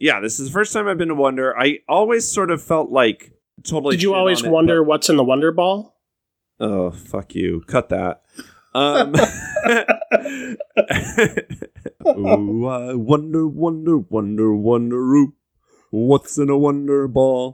this is the first time I've been to Wonder. I always sort of felt like totally. Did you always wonder what's in the Wonder Ball? Oh, fuck you. Cut that. Ooh, I wonder, what's in a Wonder Ball?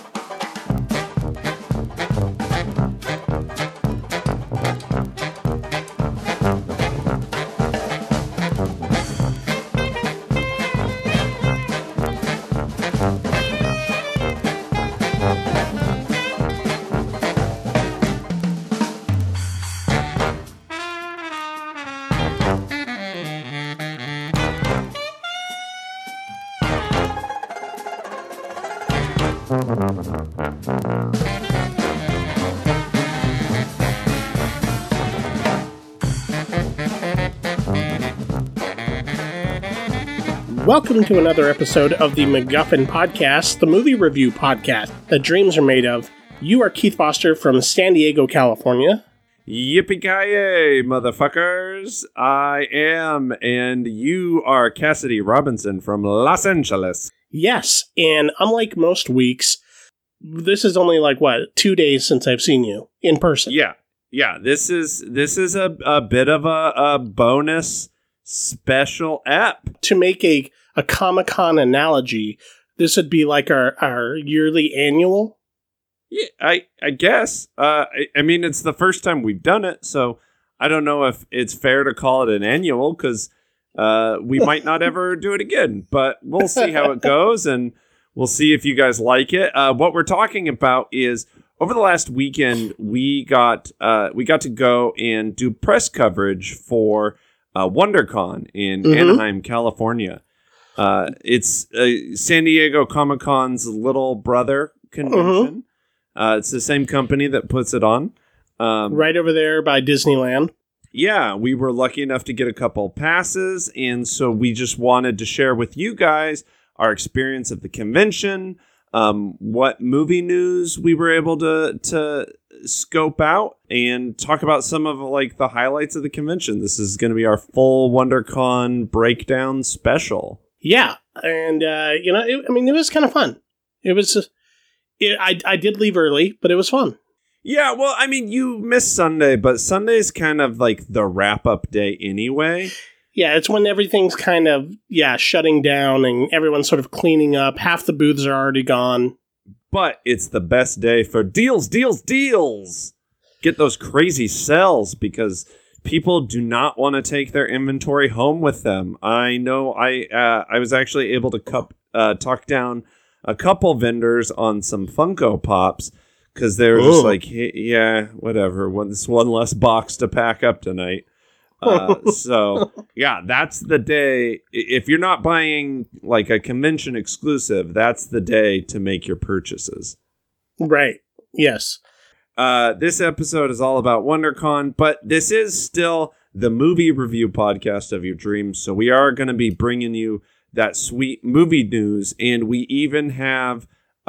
Welcome to another episode of the MacGuffin Podcast, the movie review podcast that dreams are made of. You are Keith Foster from San Diego, California. Yippee-ki-yay, motherfuckers. I am, and you are Cassidy Robinson from Los Angeles. Yes, and unlike most weeks, this is only 2 days since I've seen you in person. Yeah. This is a bit of a bonus special ep. To make a Comic-Con analogy, this would be like our yearly annual. Yeah, I guess. I mean, it's the first time we've done it, so I don't know if it's fair to call it an annual, because we might not ever do it again. But we'll see how it goes, and we'll see if you guys like it. What we're talking about is, over the last weekend, we got to go and do press coverage for WonderCon in Anaheim, California. It's San Diego Comic-Con's little brother convention. It's the same company that puts it on. Right over there by Disneyland. Yeah, we were lucky enough to get a couple passes, and so we just wanted to share with you guys our experience of the convention, what movie news we were able to scope out, and talk about some of the highlights of the convention. This is going to be our full WonderCon breakdown special. Yeah, and it was kind of fun. It was. I did leave early, but it was fun. Yeah, well, I mean, you missed Sunday, but Sunday's kind of like the wrap-up day anyway. Yeah, it's when everything's kind of, shutting down and everyone's sort of cleaning up. Half the booths are already gone. But it's the best day for deals. Get those crazy sales, because people do not want to take their inventory home with them. I know I was actually able to talk down a couple vendors on some Funko Pops, because they were just like, hey, yeah, whatever. This one less box to pack up tonight. So, yeah, that's the day. If you're not buying a convention exclusive, that's the day to make your purchases. Right. Yes. This episode is all about WonderCon, but this is still the movie review podcast of your dreams. So we are going to be bringing you that sweet movie news, and we even have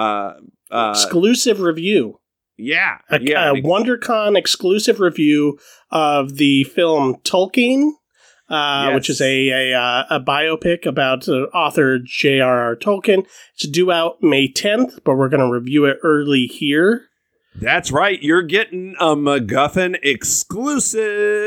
exclusive review. Yeah, a WonderCon exclusive review of the film Tolkien, yes, which is a biopic about author J.R.R. Tolkien. It's due out May 10th, but we're going to review it early here. That's right. You're getting a MacGuffin exclusive.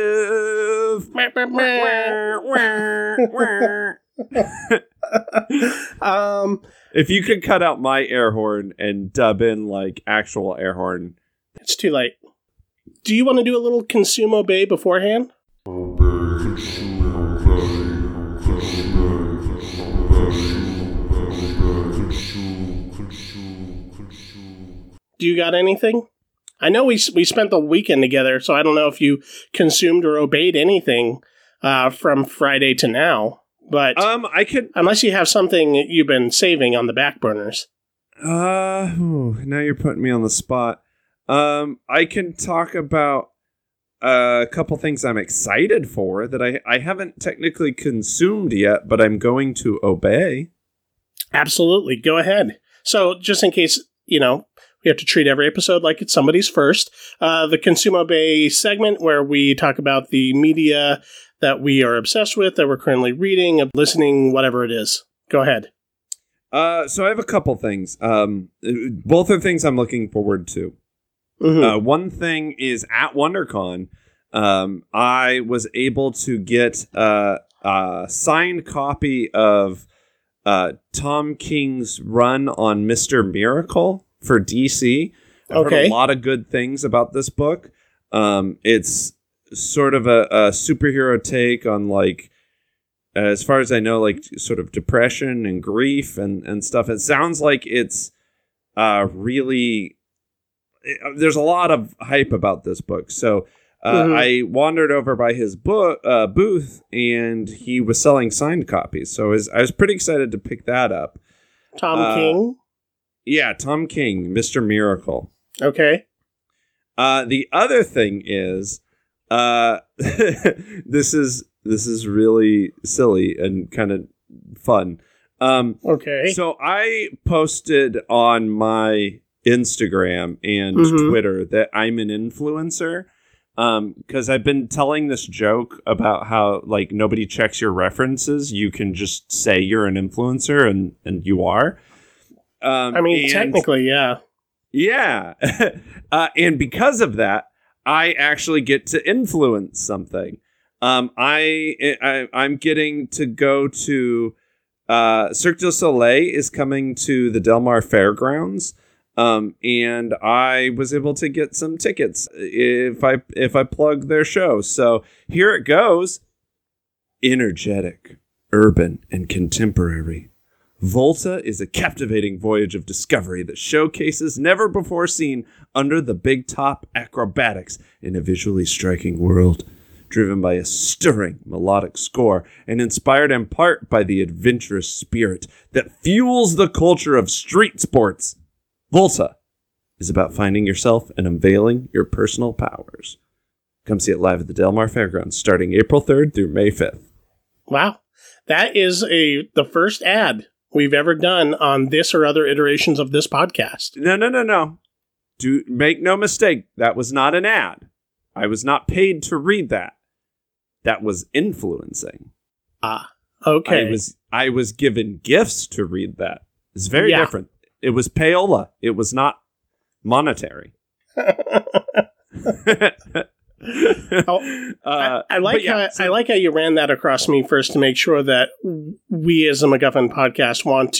If you could cut out my air horn and dub in actual air horn. It's too late. Do you want to do a little Consume Obey beforehand? Do you got anything? I know we spent the weekend together, so I don't know if you consumed or obeyed anything from Friday to now. But I could, unless you have something you've been saving on the back burners. Now you're putting me on the spot. I can talk about a couple things I'm excited for that I haven't technically consumed yet, but I'm going to obey. Absolutely, go ahead. So, just in case we have to treat every episode like it's somebody's first. The Consume Obey segment, where we talk about the media that we are obsessed with, that we're currently reading, listening, whatever it is. Go ahead. So I have a couple things. Both are things I'm looking forward to. Mm-hmm. One thing is at WonderCon, I was able to get a signed copy of Tom King's run on Mr. Miracle for DC. I've heard a lot of good things about this book. It's sort of a superhero take on, like, as far as I know, like, sort of depression and grief and stuff. It sounds like it's really... There's a lot of hype about this book. So I wandered over by his booth, and he was selling signed copies. So I was pretty excited to pick that up. Tom King? Yeah, Tom King, Mr. Miracle. Okay. The other thing is, this is really silly and kind of fun. Okay. So I posted on my Instagram and Twitter that I'm an influencer, because I've been telling this joke about how, like, nobody checks your references. You can just say you're an influencer, and you are. I mean, technically, yeah. Yeah. And because of that, I actually get to influence something. I'm getting to go to Cirque du Soleil is coming to the Del Mar Fairgrounds. And I was able to get some tickets if I plug their show. So here it goes. Energetic, urban, and contemporary. Volta is a captivating voyage of discovery that showcases never before seen under the big top acrobatics in a visually striking world, driven by a stirring melodic score and inspired in part by the adventurous spirit that fuels the culture of street sports. Volta is about finding yourself and unveiling your personal powers. Come see it live at the Del Mar Fairgrounds starting April 3rd through May 5th. Wow. That is the first ad we've ever done on this or other iterations of this podcast. No. Make no mistake. That was not an ad. I was not paid to read that. That was influencing. Okay. I was given gifts to read that. It's very different. It was payola. It was not monetary. I like how you ran that across me first to make sure that we as a MacGuffin podcast want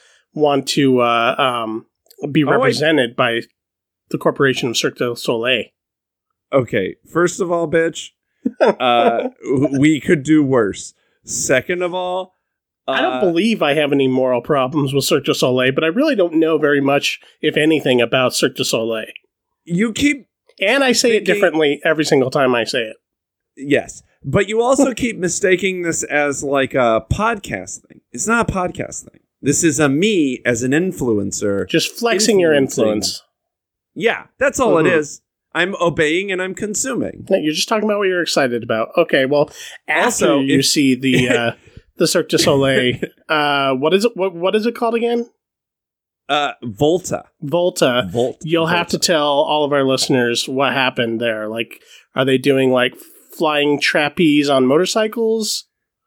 to be represented by the corporation of Cirque du Soleil. Okay, first of all, bitch, we could do worse. Second of all, I don't believe I have any moral problems with Cirque du Soleil, but I really don't know very much, if anything, about Cirque du Soleil. You keep... And I say it differently every single time I say it. Yes. But you also keep mistaking this as like a podcast thing. It's not a podcast thing. This is a me as an influencer. Just flexing your influence. Yeah, that's all it is. I'm obeying and I'm consuming. No, you're just talking about what you're excited about. Okay, well, after you see the Cirque du Soleil, what is it? What is it called again? Volta. You'll have to tell all of our listeners what happened there. Like, are they doing like flying trapeze on motorcycles?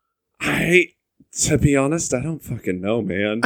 To be honest, I don't fucking know, man.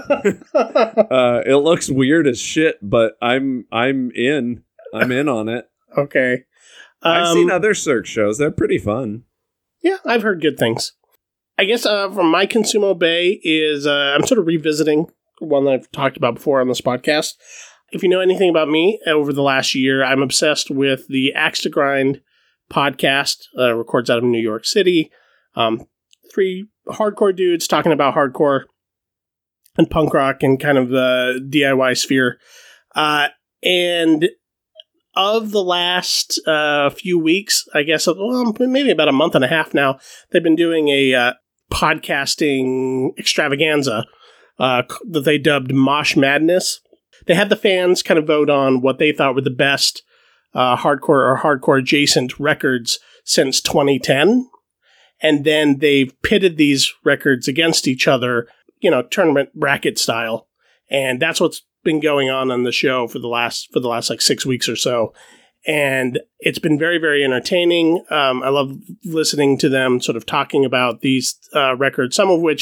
It looks weird as shit, but I'm in on it. Okay. I've seen other Cirque shows. They're pretty fun. Yeah, I've heard good things. I guess from my Consumo Bay is I'm sort of revisiting one that I've talked about before on this podcast. If you know anything about me, over the last year, I'm obsessed with the Axe to Grind podcast. Records out of New York City. 3 hardcore dudes talking about hardcore and punk rock and kind of the DIY sphere. And of the last few weeks, I guess, maybe about a month and a half now, they've been doing a podcasting extravaganza that they dubbed Mosh Madness. They had the fans kind of vote on what they thought were the best hardcore or hardcore adjacent records since 2010. And then they've pitted these records against each other, tournament bracket style. And that's what's been going on the show for the last like 6 weeks or so. And it's been very, very entertaining. I love listening to them sort of talking about these records, some of which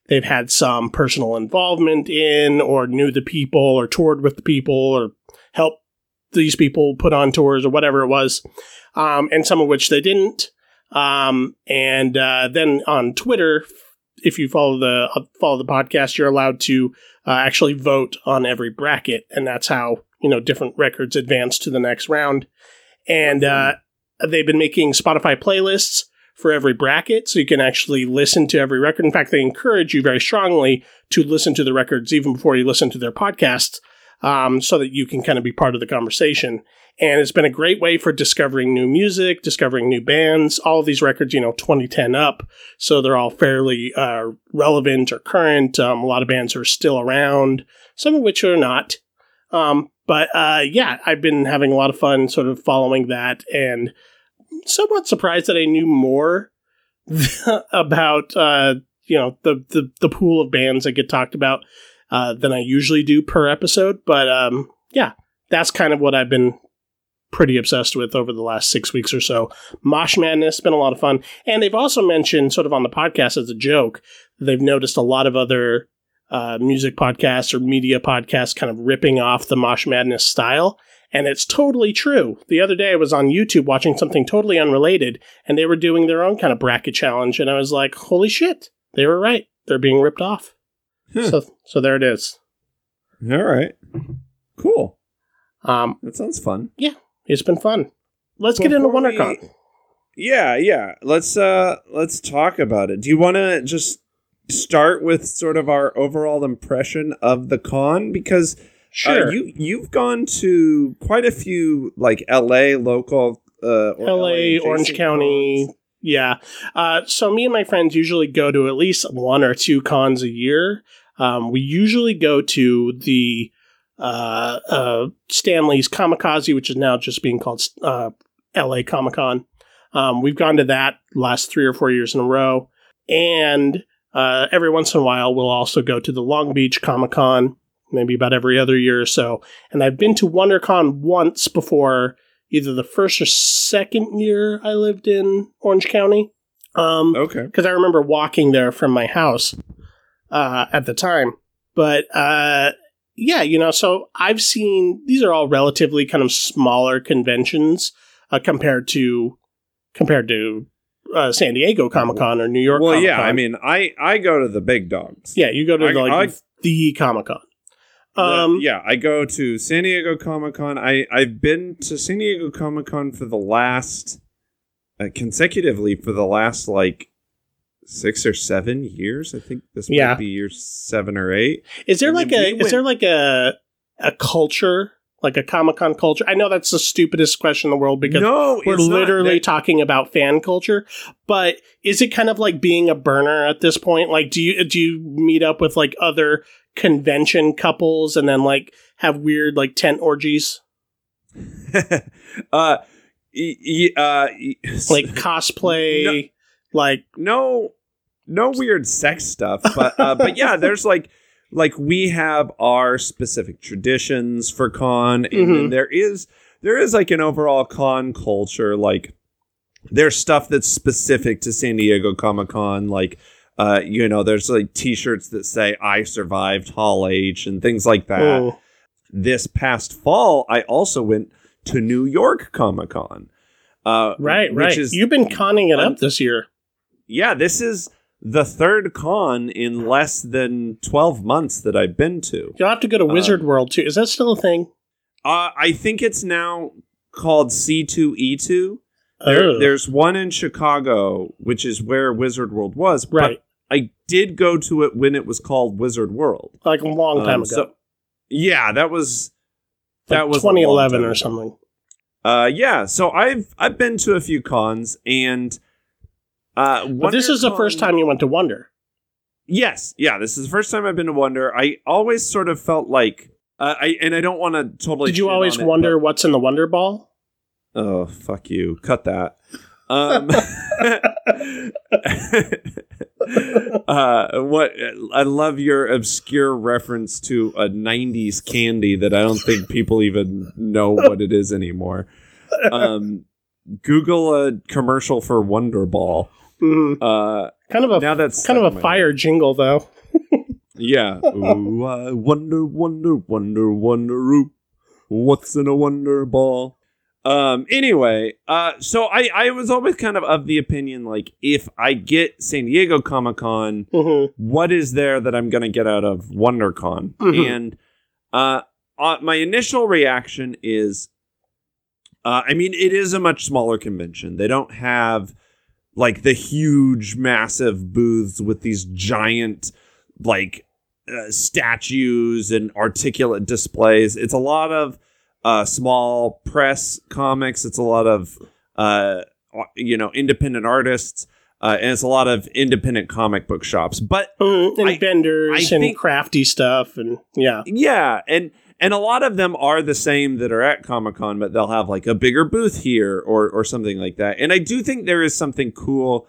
they've had some personal involvement in, or knew the people, or toured with the people, or helped these people put on tours, or whatever it was, and some of which they didn't. Then on Twitter, if you follow the podcast, you're allowed to actually vote on every bracket, and that's how different records advance to the next round. And they've been making Spotify playlists for every bracket, so you can actually listen to every record. In fact, they encourage you very strongly to listen to the records even before you listen to their podcasts, so that you can kind of be part of the conversation. And it's been a great way for discovering new music, discovering new bands. All of these records, 2010 up, so they're all fairly relevant or current. A lot of bands are still around, some of which are not. But I've been having a lot of fun sort of following that, and somewhat surprised that I knew more about the pool of bands that get talked about than I usually do per episode. But that's kind of what I've been pretty obsessed with over the last 6 weeks or so. Mosh Madness has been a lot of fun. And they've also mentioned sort of on the podcast as a joke, they've noticed a lot of other music podcasts or media podcasts kind of ripping off the Mosh Madness style. And it's totally true. The other day I was on YouTube watching something totally unrelated, and they were doing their own kind of bracket challenge. And I was like, holy shit, they were right. They're being ripped off. So there it is. All right. Cool. That sounds fun. Yeah. It's been fun. Let's get into WonderCon. Yeah. Let's talk about it. Do you want to just start with sort of our overall impression of the con? Because sure, you've gone to quite a few like LA local, LA, Orange County. Cons. Yeah. So me and my friends usually go to at least one or two cons a year. We usually go to the Stanley's Kamikaze, which is now just being called LA Comic-Con. We've gone to that last 3 or 4 years in a row. And every once in a while, we'll also go to the Long Beach Comic-Con, maybe about every other year or so. And I've been to WonderCon once before, either the first or second year I lived in Orange County. Okay. Because I remember walking there from my house at the time. But so I've seen, these are all relatively kind of smaller conventions compared to San Diego Comic-Con or New York Comic-Con. Yeah, I mean, I go to the big dogs. Yeah, you go to the Comic-Con. I go to San Diego Comic-Con. I've been to San Diego Comic-Con for the last, consecutively for the last, 6 or 7 years. I think this might be year 7 or 8. Is there a culture, like a Comic-Con culture? I know that's the stupidest question in the world because we're literally talking about fan culture. But is it kind of like being a burner at this point? Like, do you meet up with like other convention couples and then like have weird like tent orgies? Like cosplay, No weird sex stuff, but yeah, there's like we have our specific traditions for con, and then there is like an overall con culture. Like there's stuff that's specific to San Diego Comic-Con, like there's like T-shirts that say "I survived Hall H" and things like that. Oh. This past fall, I also went to New York Comic-Con. Right. You've been conning it up this year. Yeah, this is the third con in less than 12 months that I've been to. You'll have to go to Wizard World, too. Is that still a thing? I think it's now called C2E2. There's one in Chicago, which is where Wizard World was. Right. But I did go to it when it was called Wizard World. Like a long time ago. So, yeah, that was 2011 or something. So I've been to a few cons, and but this is the first time you went to Wonder. Yes, yeah, this is the first time I've been to Wonder. I always sort of felt like, I don't want to totally. Did you always wonder what's in the Wonder Ball? Oh, fuck you! Cut that. What? I love your obscure reference to a '90s candy that I don't think people even know what it is anymore. Google a commercial for Wonder Ball. Mm-hmm. Kind of a fire jingle, though. Yeah. Ooh, I wonder, wonder, wonder, wonder, what's in a wonder ball? Anyway, so I was always kind of the opinion, like, if I get San Diego Comic-Con, what is there that I'm going to get out of WonderCon? And my initial reaction is, I mean, it is a much smaller convention. They don't have, like, the huge, massive booths with these giant, like, statues and articulate displays. It's a lot of small press comics. It's a lot of, independent artists. And it's a lot of independent comic book shops. But and vendors and crafty stuff. And yeah. Yeah. And a lot of them are the same that are at Comic-Con, but they'll have like a bigger booth here or something like that. And I do think there is something cool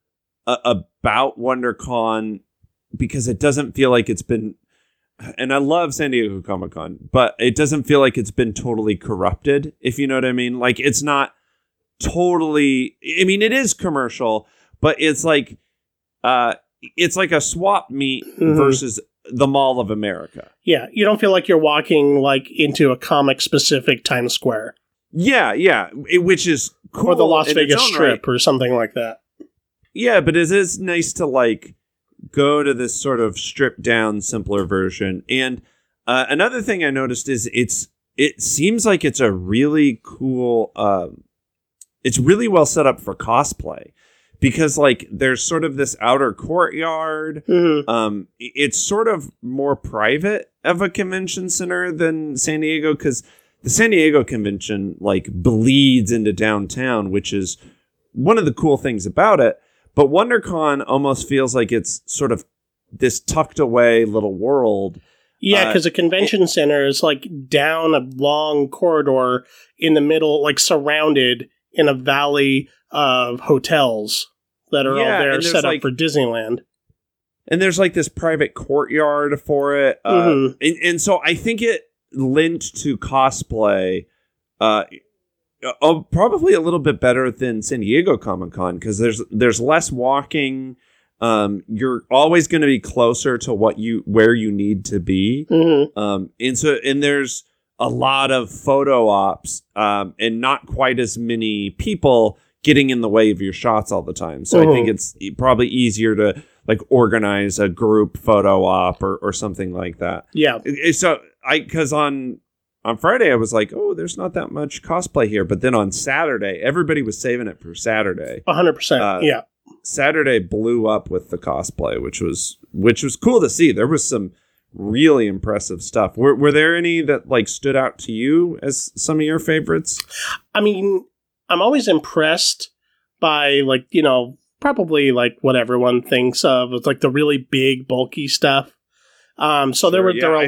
about WonderCon because it doesn't feel like it's been, and I love San Diego Comic-Con, but it doesn't feel like it's been totally corrupted, if you know what I mean. Like, it's not totally, I mean, it is commercial, but it's like a swap meet versus the Mall of America. Yeah, you don't feel like you're walking like into a comic-specific Times Square. Yeah, which is cool. Or the Las Vegas Strip or something like that. Yeah, but it is nice to like go to this sort of stripped down, simpler version. And another thing I noticed is it seems like it's a really cool, it's really well set up for cosplay. Because, like, there's sort of this outer courtyard. It's sort of more private of a convention center than San Diego, because the San Diego convention, like, bleeds into downtown, which is one of the cool things about it. But WonderCon almost feels like it's sort of this tucked away little world. Yeah, because a convention center is, like, down a long corridor in the middle, like, surrounded in a valley of hotels that are all there set up for Disneyland. And there's like this private courtyard for it. And so I think it lent to cosplay probably a little bit better than San Diego Comic-Con because there's less walking. You're always going to be closer to where you need to be. And there's a lot of photo ops and not quite as many people getting in the way of your shots all the time. So I think it's probably easier to like organize a group photo op or something like that. Yeah. So because on Friday I was like, oh, there's not that much cosplay here. But then on Saturday, everybody was saving it for Saturday. 100%. Yeah. Saturday blew up with the cosplay, which was cool to see. There was some really impressive stuff. Were there any that like stood out to you as some of your favorites? I mean, I'm always impressed by like, probably like what everyone thinks of. It's like the really big, bulky stuff. So there were a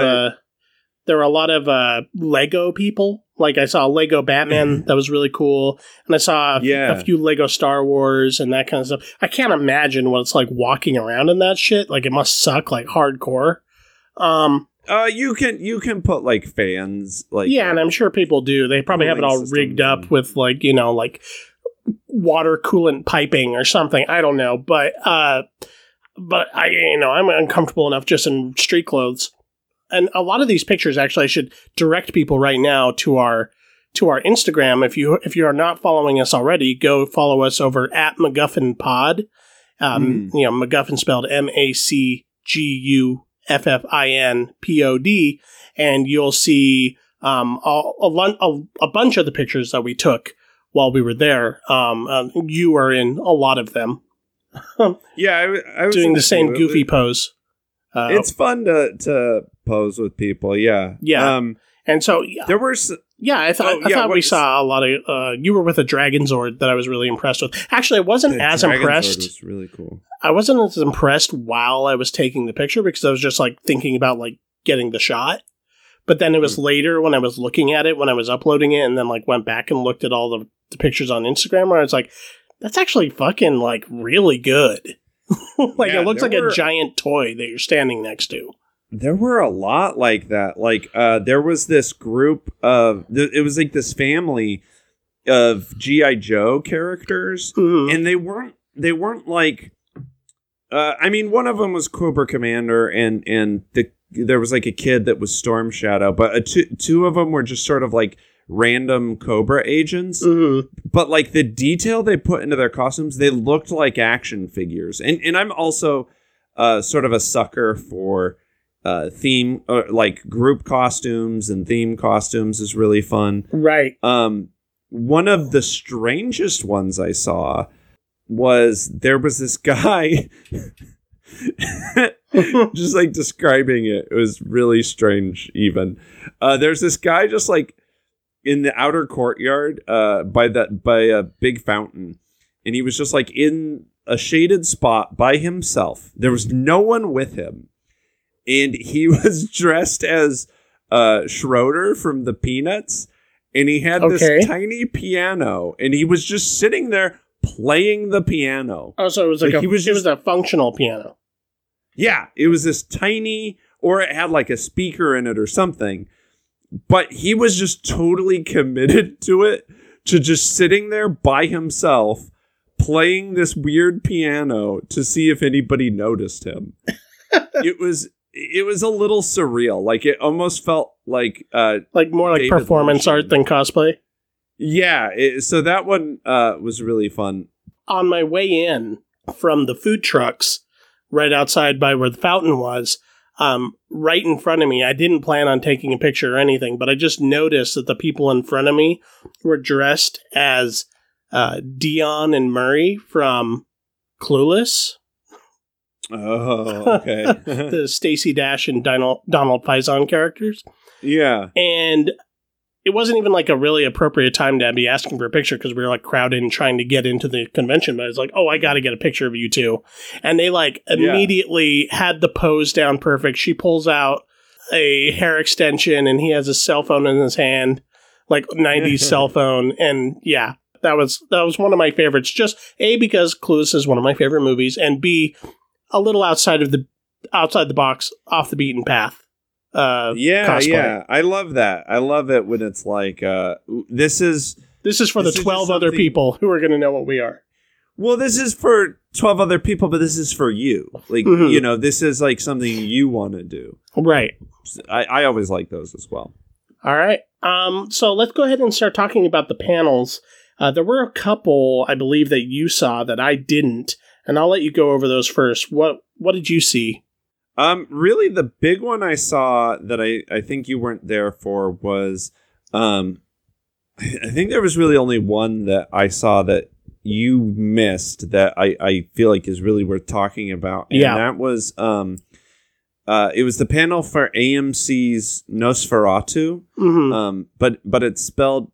lot of Lego people. Like I saw Lego Batman that was really cool, and I saw a few Lego Star Wars and that kind of stuff. I can't imagine what it's like walking around in that shit. Like it must suck like hardcore. You can put like fans like and I'm sure people do. They probably have it all rigged up with like like water coolant piping or something. I don't know, but I'm uncomfortable enough just in street clothes. And a lot of these pictures, actually, I should direct people right now to our Instagram. If you are not following us already, go follow us over at MacGuffin Pod. MacGuffin spelled MacGuffin, and you'll see a bunch of the pictures that we took while we were there. You are in a lot of them. I was doing the same goofy pose. It's fun to pose with people. Yeah. And so there were. I thought we saw a lot of. You were with a Dragon Zord that I was really impressed with. Actually, I wasn't as impressed. Zord was really cool. I wasn't as impressed while I was taking the picture because I was just like thinking about like getting the shot. But then it was later when I was looking at it, when I was uploading it, and then like went back and looked at all the pictures on Instagram, where I was like, that's actually fucking like really good. It looks like a giant toy that you're standing next to. There were a lot like that. Like there was this group of it was like this family of G.I. Joe characters, and they weren't like I mean, one of them was Cobra Commander, and there was like a kid that was Storm Shadow, but two of them were just sort of like random Cobra agents. Mm-hmm. But like the detail they put into their costumes, they looked like action figures. And I'm also sort of a sucker for theme, like group costumes and theme costumes is really fun. Right. One of the strangest ones I saw was there was this guy just like describing it was really strange. Even there's this guy just like in the outer courtyard by a big fountain, and he was just like in a shaded spot by himself. There was no one with him, and he was dressed as Schroeder from the Peanuts, and he had this tiny piano, and he was just sitting there playing the piano. Oh, so it was like it was a functional piano. Yeah, it was this tiny, or it had like a speaker in it or something. But he was just totally committed to it, to just sitting there by himself, playing this weird piano to see if anybody noticed him. It was a little surreal. Like it almost felt like more like David performance art than cosplay. Yeah, so that one was really fun. On my way in from the food trucks, right outside by where the fountain was, right in front of me, I didn't plan on taking a picture or anything, but I just noticed that the people in front of me were dressed as Dion and Murray from Clueless. Oh, okay. The Stacey Dash and Donald Faison characters. Yeah. And it wasn't even like a really appropriate time to be asking for a picture because we were like crowded and trying to get into the convention. But I was like, oh, I got to get a picture of you two. And they like immediately had the pose down perfect. She pulls out a hair extension and he has a cell phone in his hand, like 90s cell phone. And yeah, that was one of my favorites. Just A, because Clueless is one of my favorite movies, and B, a little outside the box, off the beaten path. Cosplay. Yeah, I love that. I love it when it's like this is for the 12 other people who are going to know what we are. Well, this is for 12 other people, but this is for you. Like, you know, this is like something you want to do. Right. I always like those as well. All right. So let's go ahead and start talking about the panels. There were a couple, I believe, that you saw that I didn't, and I'll let you go over those first. What did you see? Really, the big one I saw that I think you weren't there for was, I think there was really only one that I saw that you missed that I feel like is really worth talking about. And that was, it was the panel for AMC's Nosferatu, but it's spelled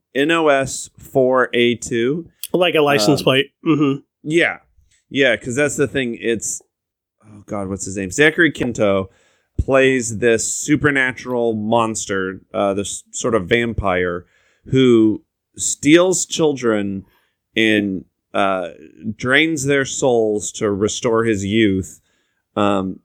NOS4A2. Like a license plate. Mm-hmm. Yeah, because that's the thing. It's, oh God, what's his name? Zachary Quinto plays this supernatural monster, this sort of vampire who steals children and drains their souls to restore his youth. And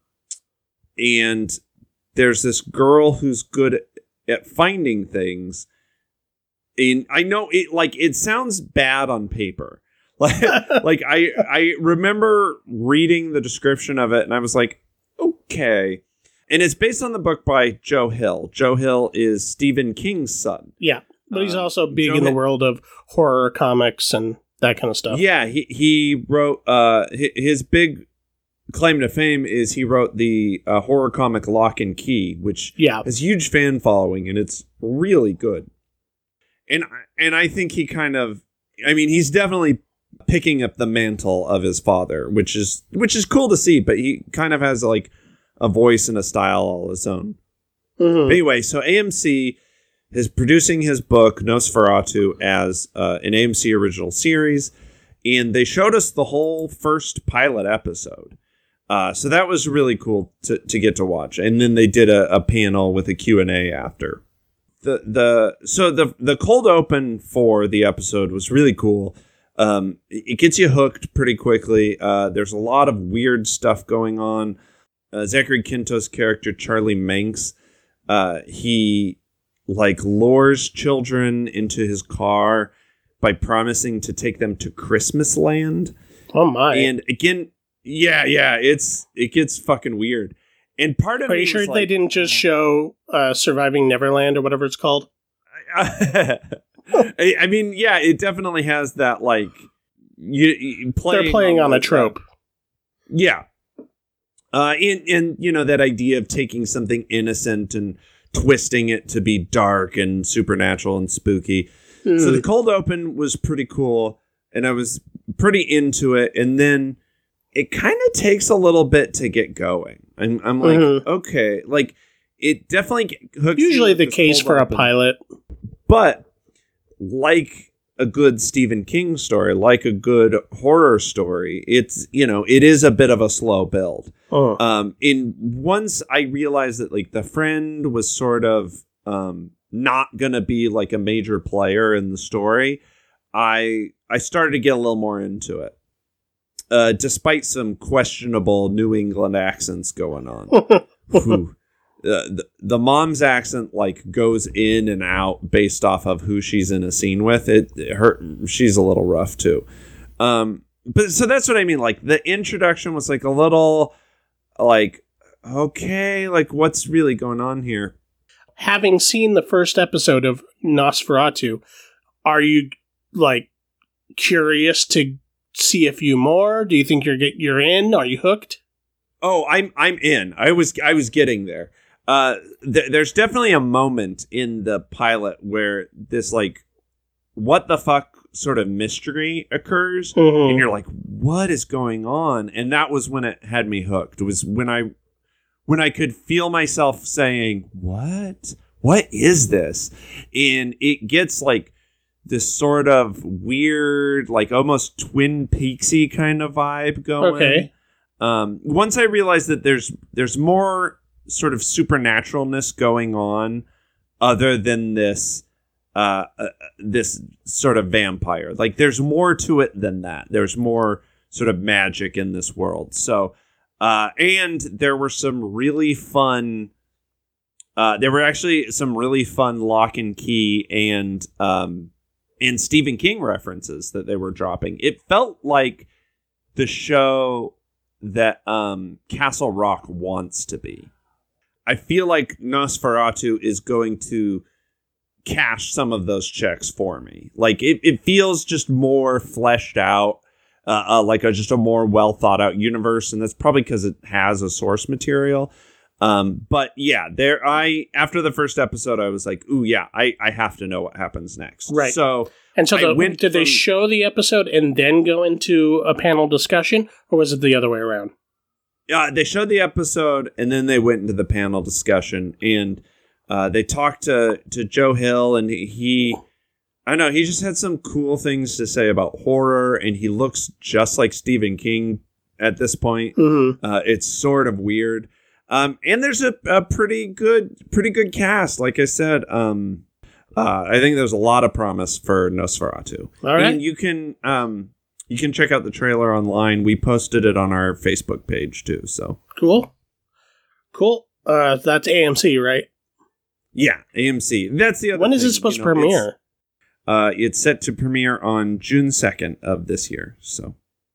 there's this girl who's good at finding things. And I know it sounds bad on paper. Like I remember reading the description of it and I was like, okay. And it's based on the book by Joe Hill. Joe Hill is Stephen King's son. Yeah. But he's also big in the world of horror comics and that kind of stuff. Yeah, he wrote his big claim to fame is he wrote the horror comic Lock and Key, which has huge fan following and it's really good. And I think he kind of, I mean, he's definitely picking up the mantle of his father, which is cool to see, but he kind of has like a voice and a style all his own. But anyway, so AMC is producing his book Nosferatu as an AMC original series, and they showed us the whole first pilot episode. So that was really cool to get to watch. And then they did a panel with a Q&A after. The cold open for the episode was really cool. It gets you hooked pretty quickly. There's a lot of weird stuff going on. Zachary Quinto's character, Charlie Manx, he like lures children into his car by promising to take them to Christmas Land. Oh my. And again, Yeah, it gets fucking weird. And part of Are you sure they didn't just show Surviving Neverland or whatever it's called? I mean, yeah, it definitely has that, like, they're playing on a trope. Yeah. And you know, that idea of taking something innocent and twisting it to be dark and supernatural and spooky. So the cold open was pretty cool, and I was pretty into it. And then it kind of takes a little bit to get going. I'm like, okay, like, it definitely hooks. Usually the case for a pilot. But like a good Stephen King story, like a good horror story, it's, you know, it is a bit of a slow build. In once I realized that, like, the friend was sort of not gonna be like a major player in the story, I started to get a little more into it. Despite some questionable New England accents going on. The mom's accent, like, goes in and out based off of who she's in a scene with. She's a little rough too. But so that's what I mean. Like, the introduction was like a little like, okay, like, what's really going on here? Having seen the first episode of Nosferatu, are you, like, curious to see a few more? Do you think you're in? Are you hooked? Oh, I'm in. I was getting there. There's definitely a moment in the pilot where this, like, what the fuck sort of mystery occurs, and you're like, what is going on? And that was when it had me hooked. It was when I could feel myself saying, what is this? And it gets, like, this sort of weird, like, almost Twin Peaksy kind of vibe going. Okay. Once I realized that there's more sort of supernaturalness going on other than this sort of vampire. Like, there's more to it than that. There's more sort of magic in this world. So, and there were some really fun, there were actually some really fun Lock and Key and Stephen King references that they were dropping. It felt like the show that Castle Rock wants to be. I feel like Nosferatu is going to cash some of those checks for me. Like, it feels just more fleshed out, like just a more well thought out universe, and that's probably because it has a source material. But yeah, after the first episode, I was like, ooh, yeah, I have to know what happens next. Right. So did they show the episode and then go into a panel discussion, or was it the other way around? They showed the episode and then they went into the panel discussion, and they talked to Joe Hill, and he just had some cool things to say about horror, and he looks just like Stephen King at this point. It's sort of weird. And there's a pretty good cast. Like I said, I think there's a lot of promise for Nosferatu. All right. And you can check out the trailer online. We posted it on our Facebook page too. So cool. That's AMC, right? Yeah, AMC. That's the other. When is it supposed to premiere? It's set to premiere on June 2nd of this year. So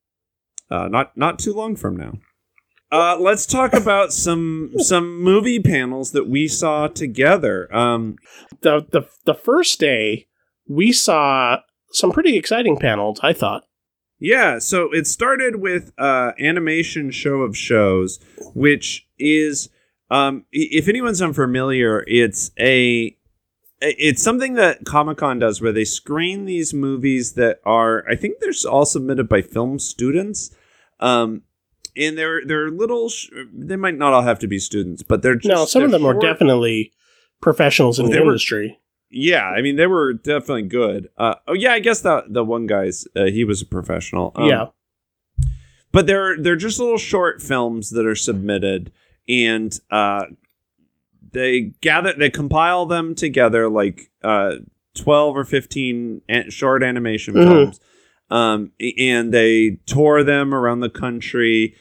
not too long from now. Let's talk about some movie panels that we saw together. The first day, we saw some pretty exciting panels, I thought. Yeah, so it started with Animation Show of Shows, which is, if anyone's unfamiliar, it's something that Comic-Con does where they screen these movies that are, I think they're all submitted by film students. And they're little, they might not all have to be students, but they're just... No, some of them are definitely professionals in the industry. Yeah, I mean, they were definitely good. I guess the one guy's, he was a professional. Yeah. But they're just little short films that are submitted, and they compile them together, like 12 or 15 short animation films. And they tour them around the country,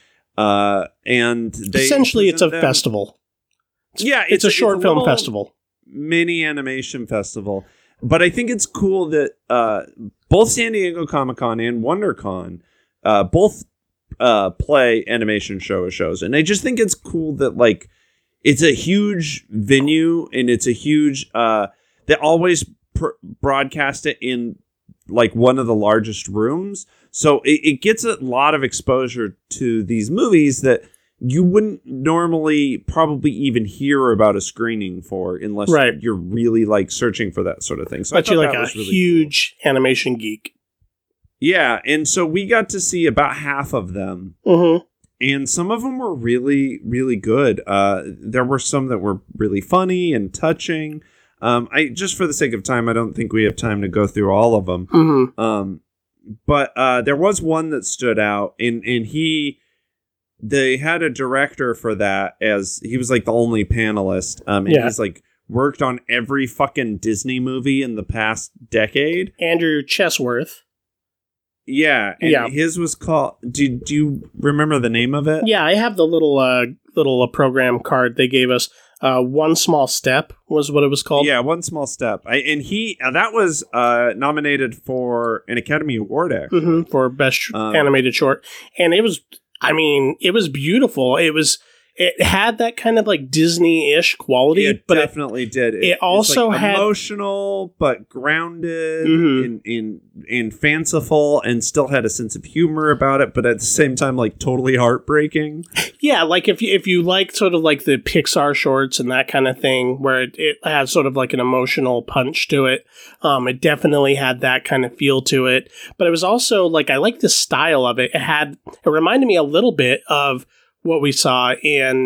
and essentially it's a festival. It's a short film festival, mini animation festival. But I think it's cool that both San Diego Comic-Con and WonderCon both play animation shows. And I just think it's cool that like it's a huge venue and it's a huge they always broadcast it in like one of the largest rooms, so it gets a lot of exposure to these movies that you wouldn't normally probably even hear about a screening for unless you're really like searching for that sort of thing. So but you're like a really huge animation geek. Yeah, and so we got to see about half of them. Mm-hmm. And some of them were really, really good. There were some that were really funny and touching. I just for the sake of time, I don't think we have time to go through all of them. Mm-hmm. But there was one that stood out, and they had a director for that, as he was like the only panelist. And he's like worked on every fucking Disney movie in the past decade. Andrew Chesworth. Yeah, and his was called. Do you remember the name of it? Yeah, I have the little program card they gave us. One Small Step was what it was called. Yeah, One Small Step. That was nominated for an Academy Award actually. For Best Animated Short, and it was beautiful. It had that kind of like Disney-ish quality. It definitely did. It also had emotional, but grounded and fanciful, and still had a sense of humor about it, but at the same time, like totally heartbreaking. Yeah, like if you like sort of like the Pixar shorts and that kind of thing, where it has sort of like an emotional punch to it. It definitely had that kind of feel to it, but it was also like I like the style of it. It reminded me a little bit of what we saw in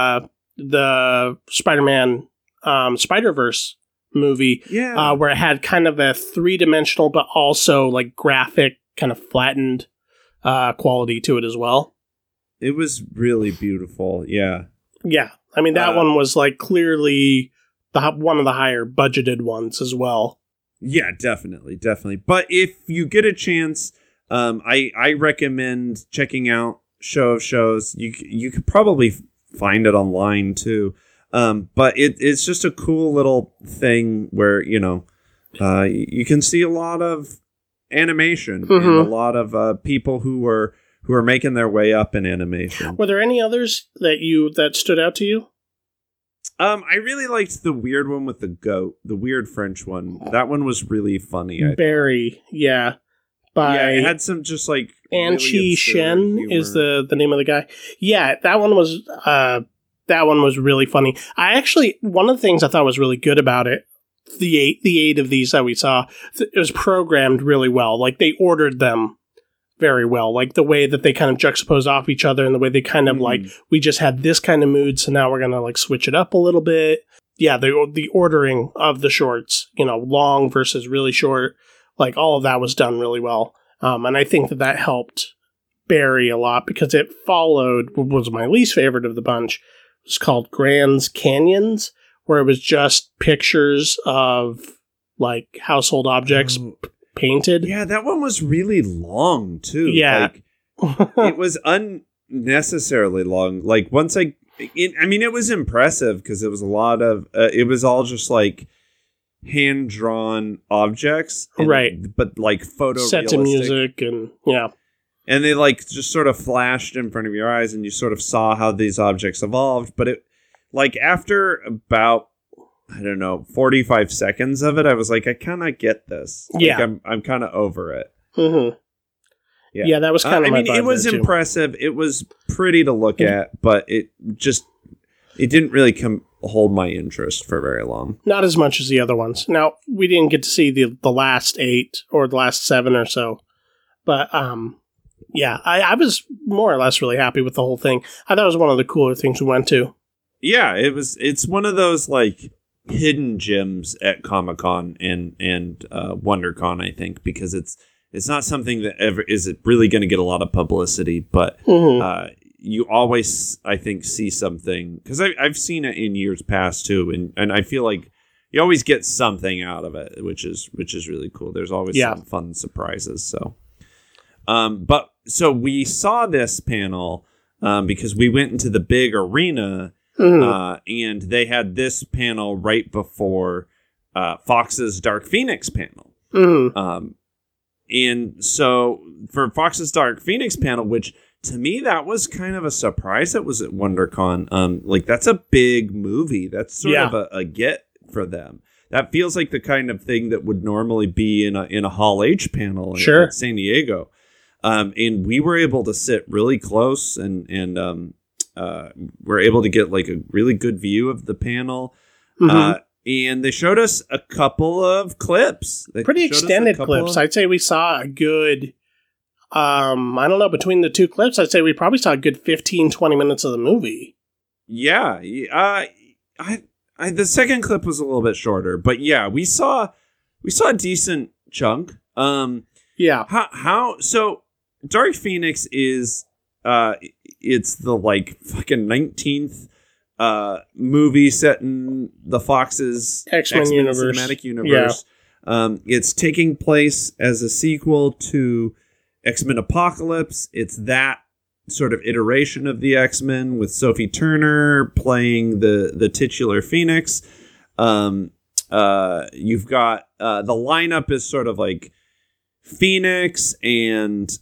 the Spider-Man Spider-Verse movie, where it had kind of a 3-dimensional but also like graphic kind of flattened quality to it as well. It was really beautiful. Yeah. I mean, that one was like clearly one of the higher budgeted ones as well. Yeah, definitely. But if you get a chance, I recommend checking out Show of Shows. You could probably find it online too, but it's just a cool little thing where you can see a lot of animation and a lot of people who are making their way up in animation. Were there any others that stood out to you? I really liked the weird one with the goat, the weird French one. That one was really funny. Barry, yeah. It had some just like Anchi really Shen humor. is the name of the guy. Yeah, that one was really funny. One of the things I thought was really good about it, the eight of these that we saw, it was programmed really well. Like they ordered them very well, like the way that they kind of juxtapose off each other and the way they kind of like, we just had this kind of mood, so now we're gonna like switch it up a little bit. Yeah, the ordering of the shorts, long versus really short. Like, all of that was done really well. And I think that helped Barry a lot because it followed what was my least favorite of the bunch. It was called Grand's Canyons, where it was just pictures of, like, household objects painted. Yeah, that one was really long, too. Yeah. Like, it was unnecessarily long. Like, it was impressive because it was a lot of, it was all just, like, hand-drawn objects, but like photorealistic. Set to music and and they like just sort of flashed in front of your eyes, and you sort of saw how these objects evolved. But it, like after about 45 seconds of it, I was like, I kind of get this. Like, I'm kind of over it. Mm-hmm. Yeah, that was kind of. it was impressive. It was pretty to look at, but it didn't really hold my interest for very long. Not as much as the other ones. Now, we didn't get to see the last 8 or the last 7 or so. But, I was more or less really happy with the whole thing. I thought it was one of the cooler things we went to. Yeah, it's one of those, like, hidden gems at Comic-Con and WonderCon, I think, because it's not something that ever is really going to get a lot of publicity, but you always, I think, see something, because I've seen it in years past too, and I feel like you always get something out of it, which is really cool. There's always some fun surprises. So, so we saw this panel because we went into the big arena, and they had this panel right before Fox's Dark Phoenix panel. And so for Fox's Dark Phoenix panel, which to me, that was kind of a surprise. It was at WonderCon. Like, that's a big movie. That's sort of a get for them. That feels like the kind of thing that would normally be in a Hall H panel in San Diego. And we were able to sit really close and we're able to get like a really good view of the panel. And they showed us a couple of clips. Pretty extended clips. I'd say we saw a good, I don't know, between the two clips, I'd say we probably saw a good 15, 20 minutes of the movie. Yeah. The second clip was a little bit shorter, but yeah, we saw a decent chunk. So Dark Phoenix is, it's the like fucking 19th movie set in the Fox's X-Men cinematic universe. It's taking place as a sequel to X-Men Apocalypse. It's that sort of iteration of the X-Men with Sophie Turner playing the titular Phoenix. You've got the lineup is sort of like Phoenix and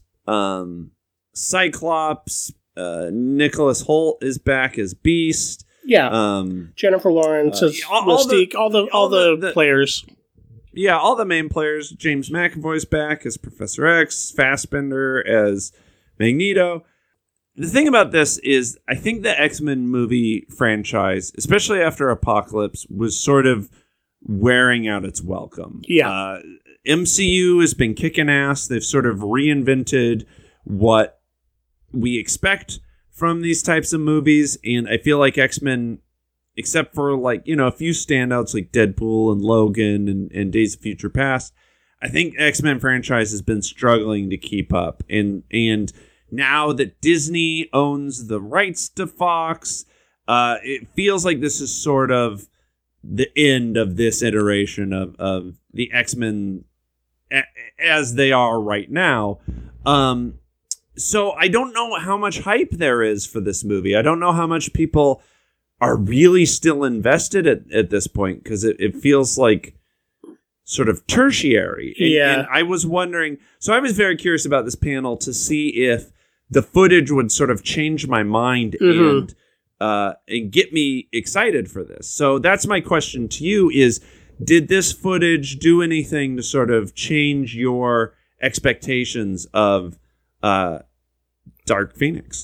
Cyclops. Nicholas Hoult is back as Beast. Yeah, Jennifer Lawrence as Mystique. All the players. Yeah, all the main players. James McAvoy's back as Professor X. Fassbender as Magneto. The thing about this is, I think the X-Men movie franchise, especially after Apocalypse, was sort of wearing out its welcome. Yeah, MCU has been kicking ass. They've sort of reinvented what we expect from these types of movies, and I feel like X-Men, except for like, you know, a few standouts like Deadpool and Logan and Days of Future Past, I think X-Men franchise has been struggling to keep up. And now that Disney owns the rights to Fox, it feels like this is sort of the end of this iteration of the X-Men as they are right now. So I don't know how much hype there is for this movie. I don't know how much people are really still invested at this point, because it feels like sort of tertiary. And I was wondering, so I was very curious about this panel to see if the footage would sort of change my mind and get me excited for this. So that's my question to you is, did this footage do anything to sort of change your expectations of Dark Phoenix?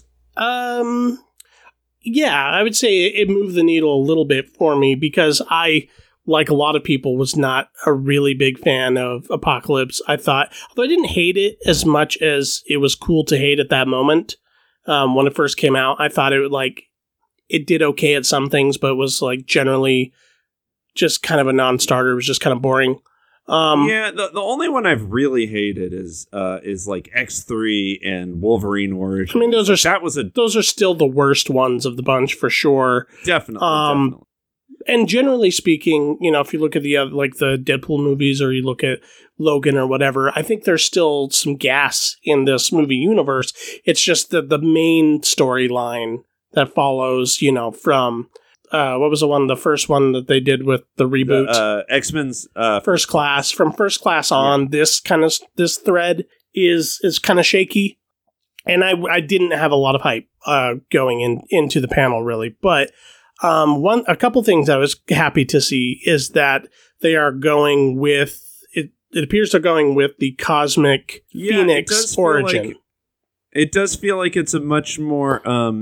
Yeah, I would say it moved the needle a little bit for me, because I, like a lot of people, was not a really big fan of Apocalypse. I thought, although I didn't hate it as much as it was cool to hate at that moment, when it first came out, I thought it did okay at some things, but was like generally just kind of a non-starter. It was just kind of boring. The only one I've really hated is like X3 and Wolverine Origins. I mean, those are still the worst ones of the bunch for sure. Definitely. And generally speaking, you know, if you look at the like the Deadpool movies, or you look at Logan or whatever, I think there's still some gas in this movie universe. It's just that the main storyline that follows, you know, from what was the first one that they did with the reboot? X-Men's First Class. From First Class on, this thread is kind of shaky, and I didn't have a lot of hype going into the panel really. But a couple things I was happy to see is that they are going with it. It appears they're going with the Cosmic Phoenix origin. It does feel like it's a much more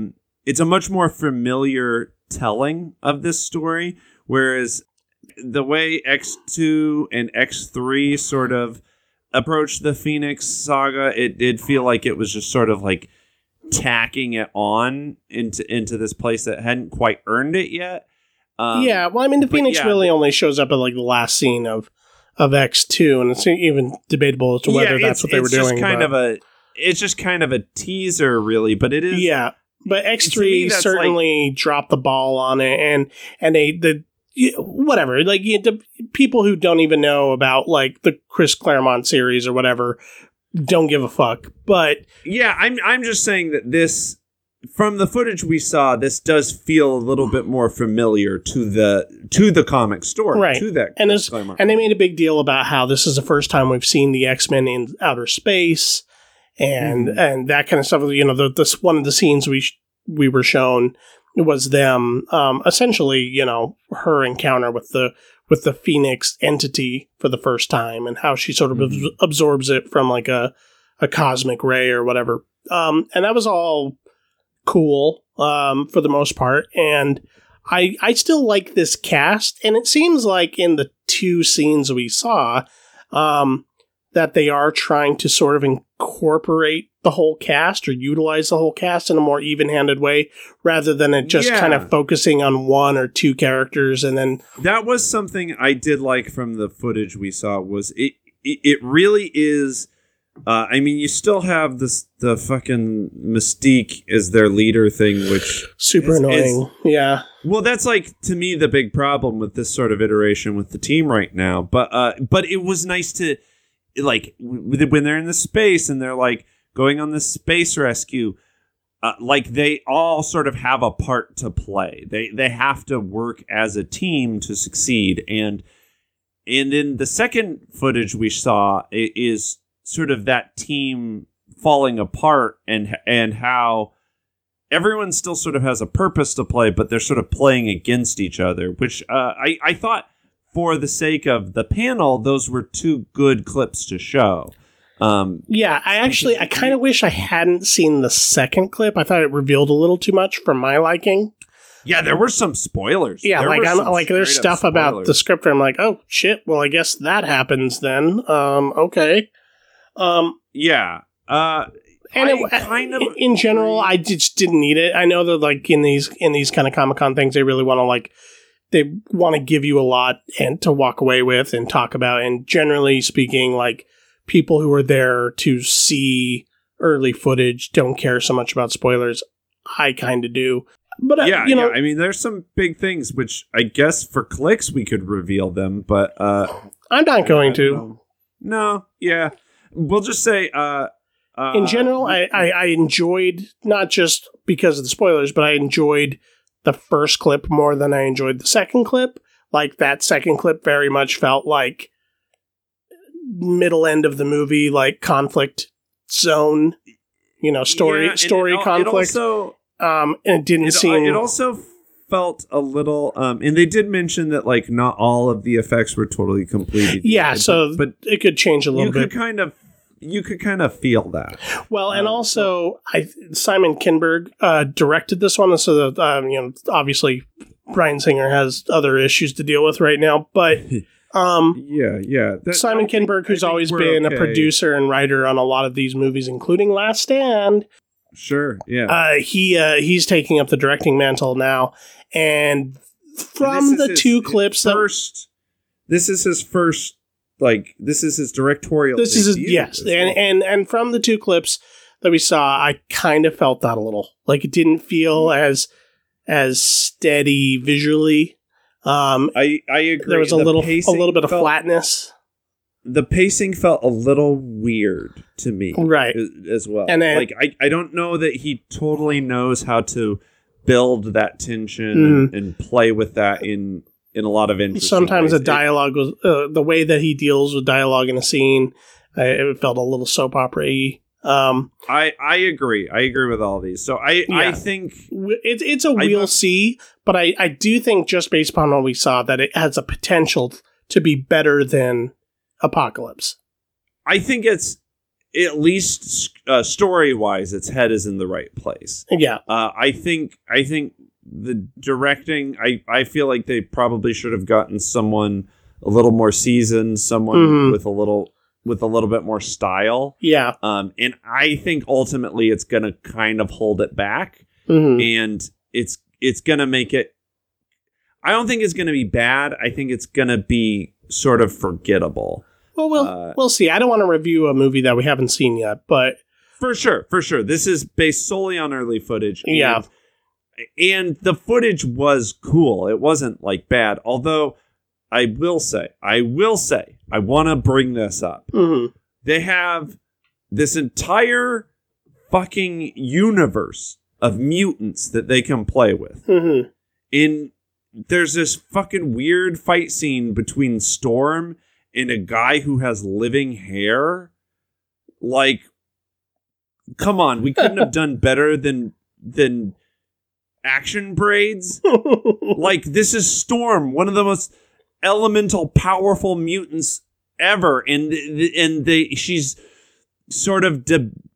familiar telling of this story, whereas the way X2 and X3 sort of approached the Phoenix saga, it did feel like it was just sort of like tacking it on into this place that hadn't quite earned it yet. The Phoenix really only shows up at like the last scene of X2, and it's even debatable as to whether that's what they were doing. It's just kind of a teaser, really, but it is. Yeah. But X3 certainly dropped the ball on it, and the people who don't even know about like the Chris Claremont series or whatever don't give a fuck. But yeah, I'm just saying that this, from the footage we saw, this does feel a little bit more familiar to the comic story, right? To that, and they made a big deal about how this is the first time we've seen the X-Men in outer space. and that kind of stuff. You know, this one of the scenes we were shown was them essentially, you know, her encounter with the Phoenix entity for the first time, and how she sort of absorbs it from like a cosmic ray or whatever. And that was all cool for the most part. And I still like this cast, and it seems like in the 2 scenes we saw that they are trying to sort of incorporate the whole cast or utilize the whole cast in a more even-handed way, rather than it just kind of focusing on 1 or 2 characters. And then that was something I did like from the footage we saw. Was it really is. I mean, you still have the fucking Mystique as their leader thing, which super annoying. Yeah. Well, that's like, to me, the big problem with this sort of iteration with the team right now. But it was nice to, like, when they're in the space and they're like going on this space rescue, like they all sort of have a part to play. They have to work as a team to succeed. And in the second footage we saw, it is sort of that team falling apart, and how everyone still sort of has a purpose to play, but they're sort of playing against each other, which I thought, for the sake of the panel, those were 2 good clips to show. I kind of wish I hadn't seen the second clip. I thought it revealed a little too much for my liking. Yeah, there were some spoilers. Yeah, there's stuff about the script where I'm like, oh shit, well I guess that happens then. Okay. Yeah. And in general, I just didn't need it. I know that like in these kind of Comic-Con things, they really want to give you a lot and to walk away with and talk about. And generally speaking, like, people who are there to see early footage don't care so much about spoilers. I kind of do. But I mean, there's some big things which I guess for clicks we could reveal them, but I'm not going to. No, yeah. We'll just say, in general, I enjoyed, not just because of the spoilers, but I enjoyed the first clip more than I enjoyed the second clip. Like, that second clip very much felt like middle end of the movie, like conflict zone, you know, story conflict. And it didn't seem. It also felt a little, and they did mention that like not all of the effects were totally completed. Yeah, but it could change a little bit. You could kind of feel that. Well, and also, Simon Kinberg directed this one, so that obviously Bryan Singer has other issues to deal with right now. But Simon Kinberg, who's always been a producer and writer on a lot of these movies, including Last Stand. Sure. Yeah. He's taking up the directing mantle now, and from the 2 clips, this is his first. Like, this is his directorial. This is yes, and from the 2 clips that we saw, I kind of felt that a little. Like, it didn't feel as steady visually. I agree. There was a little bit of flatness. The pacing felt a little weird to me, right? As well. And then, like, I don't know that he totally knows how to build that tension and play with that in a lot of interesting sometimes ways. The dialogue was the way that he deals with dialogue in a scene. It felt a little soap opera-y. I agree. I agree with all these. So I think it's a we'll see, but I do think, just based upon what we saw, that it has a potential to be better than Apocalypse. I think it's, at least story-wise, its head is in the right place. Yeah. I think the directing, I feel like they probably should have gotten someone a little more seasoned, someone with a little bit more style. Yeah. And I think ultimately it's going to kind of hold it back, and it's going to make it. I don't think it's going to be bad. I think it's going to be sort of forgettable. Well, we'll see. I don't want to review a movie that we haven't seen yet, but for sure. This is based solely on early footage. Yeah. And the footage was cool. It wasn't like bad. Although I will say, I want to bring this up. They have this entire fucking universe of mutants that they can play with. There's this fucking weird fight scene between Storm and a guy who has living hair. Like, come on, we couldn't have done better than action braids. Like, this is Storm, one of the most elemental, powerful mutants ever, and she's sort of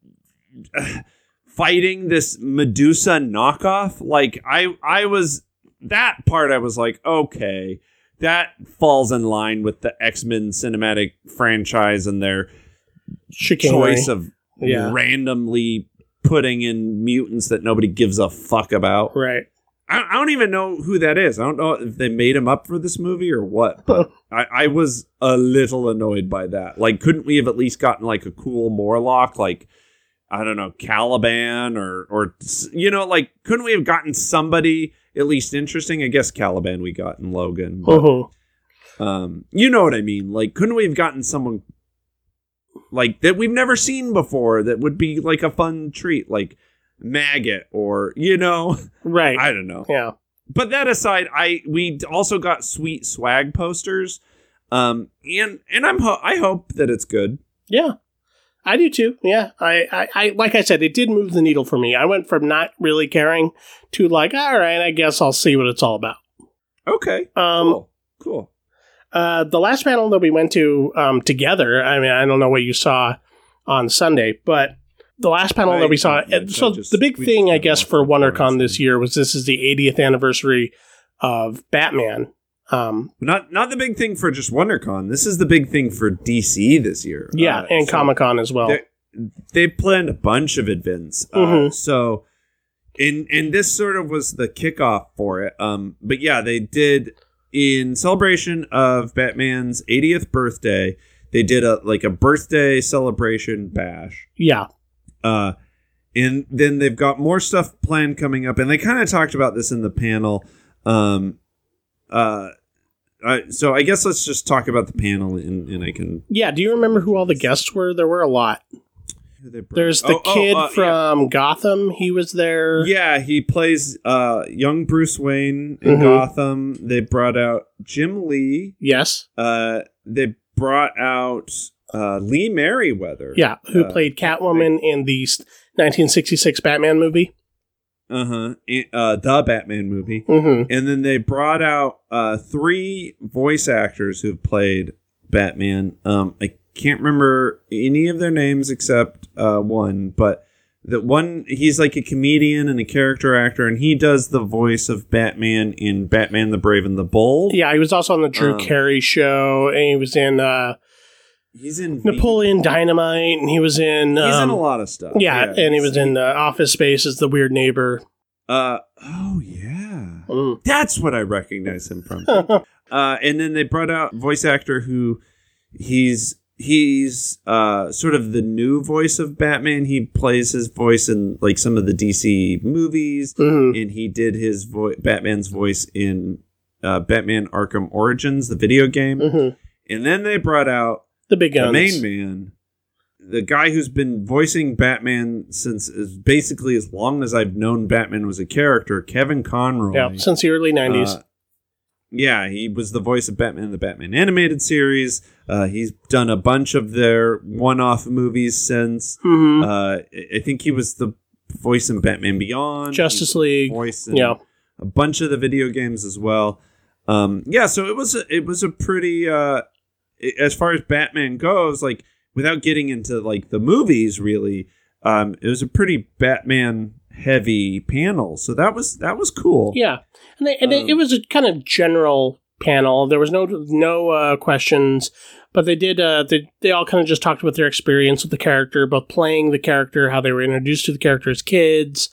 fighting this Medusa knockoff. Like, I was that part. I was like, okay, that falls in line with the X-Men cinematic franchise and their chicanery. Choice of randomly putting in mutants that nobody gives a fuck about. Right. I don't even know who that is. I don't know if they made him up for this movie or what, but I was a little annoyed by that. Like, couldn't we have at least gotten like a cool Morlock, like, I don't know, Caliban or you know, like, couldn't we have gotten somebody at least interesting? I guess Caliban we got in Logan. But, you know what I mean? Like, couldn't we have gotten someone like that we've never seen before that would be like a fun treat, like Maggot or, you know, right? I don't know. Yeah. But that aside, we also got sweet swag posters, and I hope that it's good. Yeah, I do too. Yeah, I like I said, it did move the needle for me. I went from not really caring to like, all right, I guess I'll see what it's all about. Okay. Cool. The last panel that we went to together, I mean, I don't know what you saw on Sunday, but the last panel that we saw, the big thing, I guess, for WonderCon this year was this is the 80th anniversary of Batman. Not the big thing for just WonderCon. This is the big thing for DC this year. Yeah, and Comic-Con as well. They planned a bunch of events. So, and this sort of was the kickoff for it. But yeah, they did, in celebration of Batman's 80th birthday, they did a birthday celebration bash. Yeah. And then they've got more stuff planned coming up, and they kind of talked about this in the panel. So I guess let's just talk about the panel, and I can. Yeah. Do you remember who all the guests were? There were a lot. There's the kid from Gotham. He was there. Yeah, he plays young Bruce Wayne in Gotham. They brought out Jim Lee. Yes. They brought out Lee Merriweather. Yeah, who played Catwoman in the 1966 Batman movie. The Batman movie. And then they brought out 3 voice actors who've played Batman. I can't remember any of their names except one, but the one, he's like a comedian and a character actor, and he does the voice of Batman in Batman the Brave and the Bold. Yeah, he was also on the Drew Carey show, and he was in he's in Napoleon Dynamite, and he was in he's in a lot of stuff. Yeah, and he was in Office Space as the weird neighbor. Oh yeah, that's what I recognize him from. And then they brought out voice actor who he's sort of the new voice of Batman. He plays his voice in like some of the DC movies, and he did his Batman's voice in Batman Arkham Origins, the video game. And then they brought out the big guns, the main man, the guy who's been voicing Batman since basically as long as I've known Batman was a character, Kevin Conroy. Yeah, since the early 90s. Yeah, he was the voice of Batman in the Batman animated series. He's done a bunch of their one-off movies since. I think he was the voice in Batman Beyond, Justice League, voice in a bunch of the video games as well. So it was a pretty as far as Batman goes, like without getting into like the movies really, it was a pretty Batman heavy panel, so that was cool. Yeah, and it was a kind of general panel. There was no questions, but they did. They all kind of just talked about their experience with the character, both playing the character, how they were introduced to the character as kids,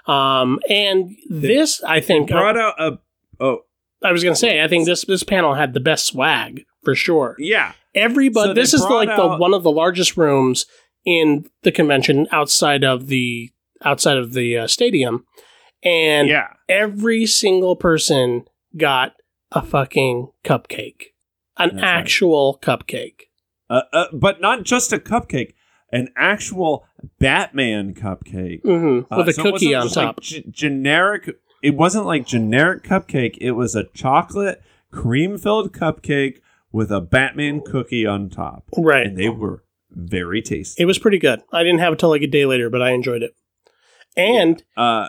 and this I think brought out a. I was going to say I think this panel had the best swag for sure. Yeah, everybody. So this is like one of the largest rooms in the convention outside of the stadium, and every single person got a fucking cupcake, actual cupcake, but not just a cupcake, an actual Batman cupcake with a cookie on top. Like generic. It wasn't like generic cupcake. It was a chocolate cream-filled cupcake with a Batman cookie on top. Right, and they were very tasty. It was pretty good. I didn't have it till like a day later, but I enjoyed it. And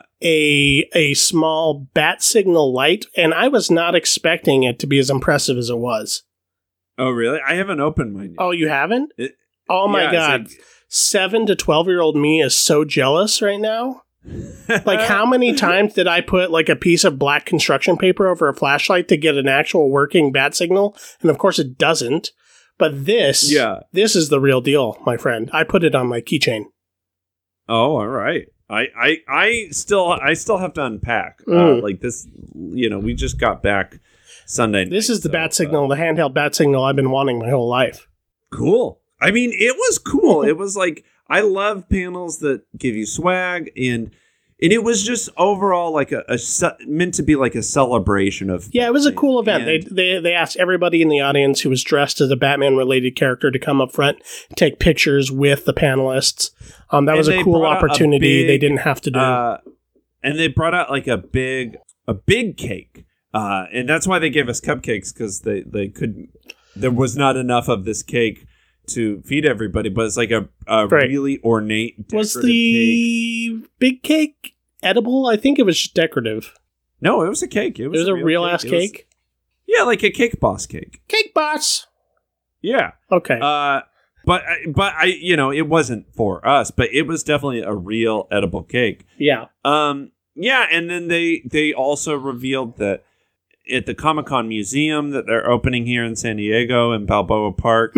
a small bat signal light, and I was not expecting it to be as impressive as it was. Oh, really? I haven't opened mine yet. Oh, you haven't? Oh my God. 7 to 12-year-old me is so jealous right now. Like, how many times did I put like a piece of black construction paper over a flashlight to get an actual working bat signal? And of course it doesn't. But this is the real deal, my friend. I put it on my keychain. Oh, all right. I still have to unpack. Like this, we just got back Sunday night. This is the bat signal, the handheld bat signal I've been wanting my whole life. Cool. I mean, it was cool. It was like, I love panels that give you swag, and it was just overall like meant to be like a celebration of. Yeah, it was a cool event. They asked everybody in the audience who was dressed as a Batman-related character to come up front and take pictures with the panelists. That was a cool opportunity they didn't have to do. And they brought out like a big cake, and that's why they gave us cupcakes, because they couldn't. There was not enough of this cake to feed everybody, but it's like a really ornate decorative Was the cake. Big cake edible? I think it was just decorative. No, it was a cake. It was a real ass cake? Yeah, like a Cake Boss cake. Cake Boss! Yeah. Okay. But it wasn't for us, but it was definitely a real edible cake. Yeah. Yeah, and then they also revealed that at the Comic-Con Museum that they're opening here in San Diego in Balboa Park,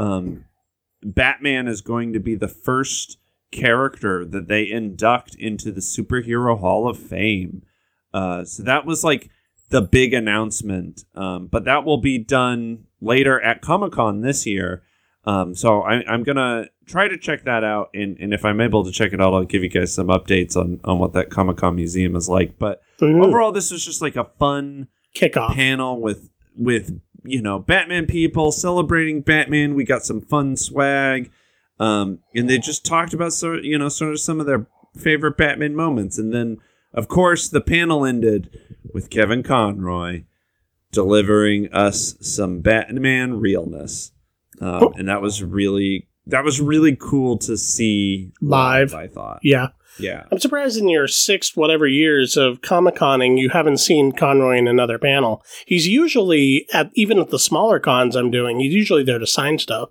Batman is going to be the first character that they induct into the Superhero Hall of Fame. So that was like the big announcement. But that will be done later at Comic-Con this year. So I'm going to try to check that out. And if I'm able to check it out, I'll give you guys some updates on what that Comic-Con museum is like. But overall, this was just like a fun kickoff panel with Batman people celebrating Batman. We got some fun swag, and they just talked about sort of some of their favorite Batman moments. And then, of course, the panel ended with Kevin Conroy delivering us some Batman realness, and that was really cool to see live. I thought, yeah. I'm surprised in your 6 whatever years of Comic-Conning, you haven't seen Conroy in another panel. He's usually, even at the smaller cons I'm doing, he's usually there to sign stuff.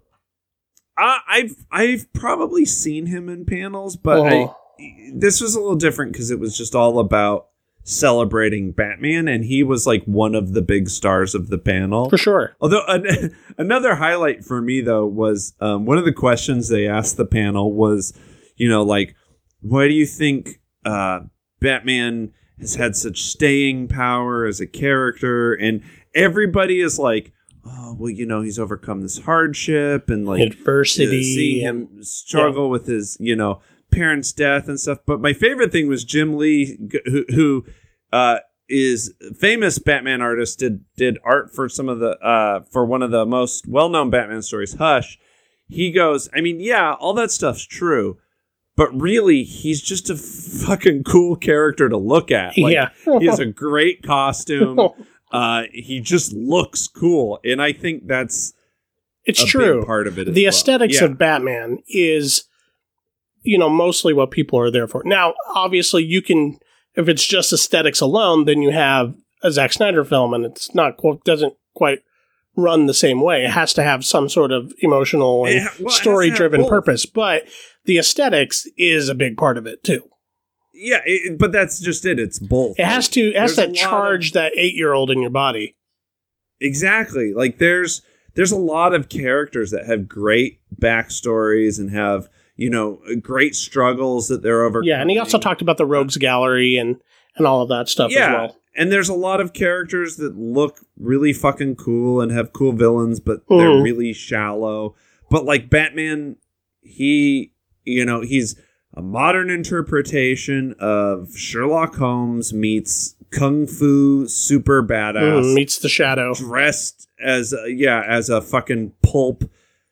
I've probably seen him in panels, but this was a little different because it was just all about celebrating Batman, and he was like one of the big stars of the panel. For sure. Although another highlight for me, though, was one of the questions they asked the panel was, like, why do you think Batman has had such staying power as a character? And everybody is like, oh, well, he's overcome this hardship and like adversity. See him struggle with his, parents' death and stuff. But my favorite thing was Jim Lee, who is famous Batman artist, did art for some of the for one of the most well-known Batman stories, Hush. He goes, I mean, yeah, all that stuff's true. But really, he's just a fucking cool character to look at. Like, he has a great costume. He just looks cool. And I think that's true. Big part of it. The aesthetics of Batman is, mostly what people are there for. Now, obviously, you can, if it's just aesthetics alone, then you have a Zack Snyder film, and it's doesn't quite run the same way. It has to have some sort of emotional and story-driven purpose. But the aesthetics is a big part of it too. Yeah, but that's just it. It's both. It has to charge that 8-year-old in your body. Exactly. Like there's a lot of characters that have great backstories and have great struggles that they're overcoming. Yeah, and he also talked about the Rogues Gallery and all of that stuff as well. And there's a lot of characters that look really fucking cool and have cool villains, but they're really shallow. But like Batman, he's a modern interpretation of Sherlock Holmes meets Kung Fu super badass. Meets the Shadow. Dressed as a fucking pulp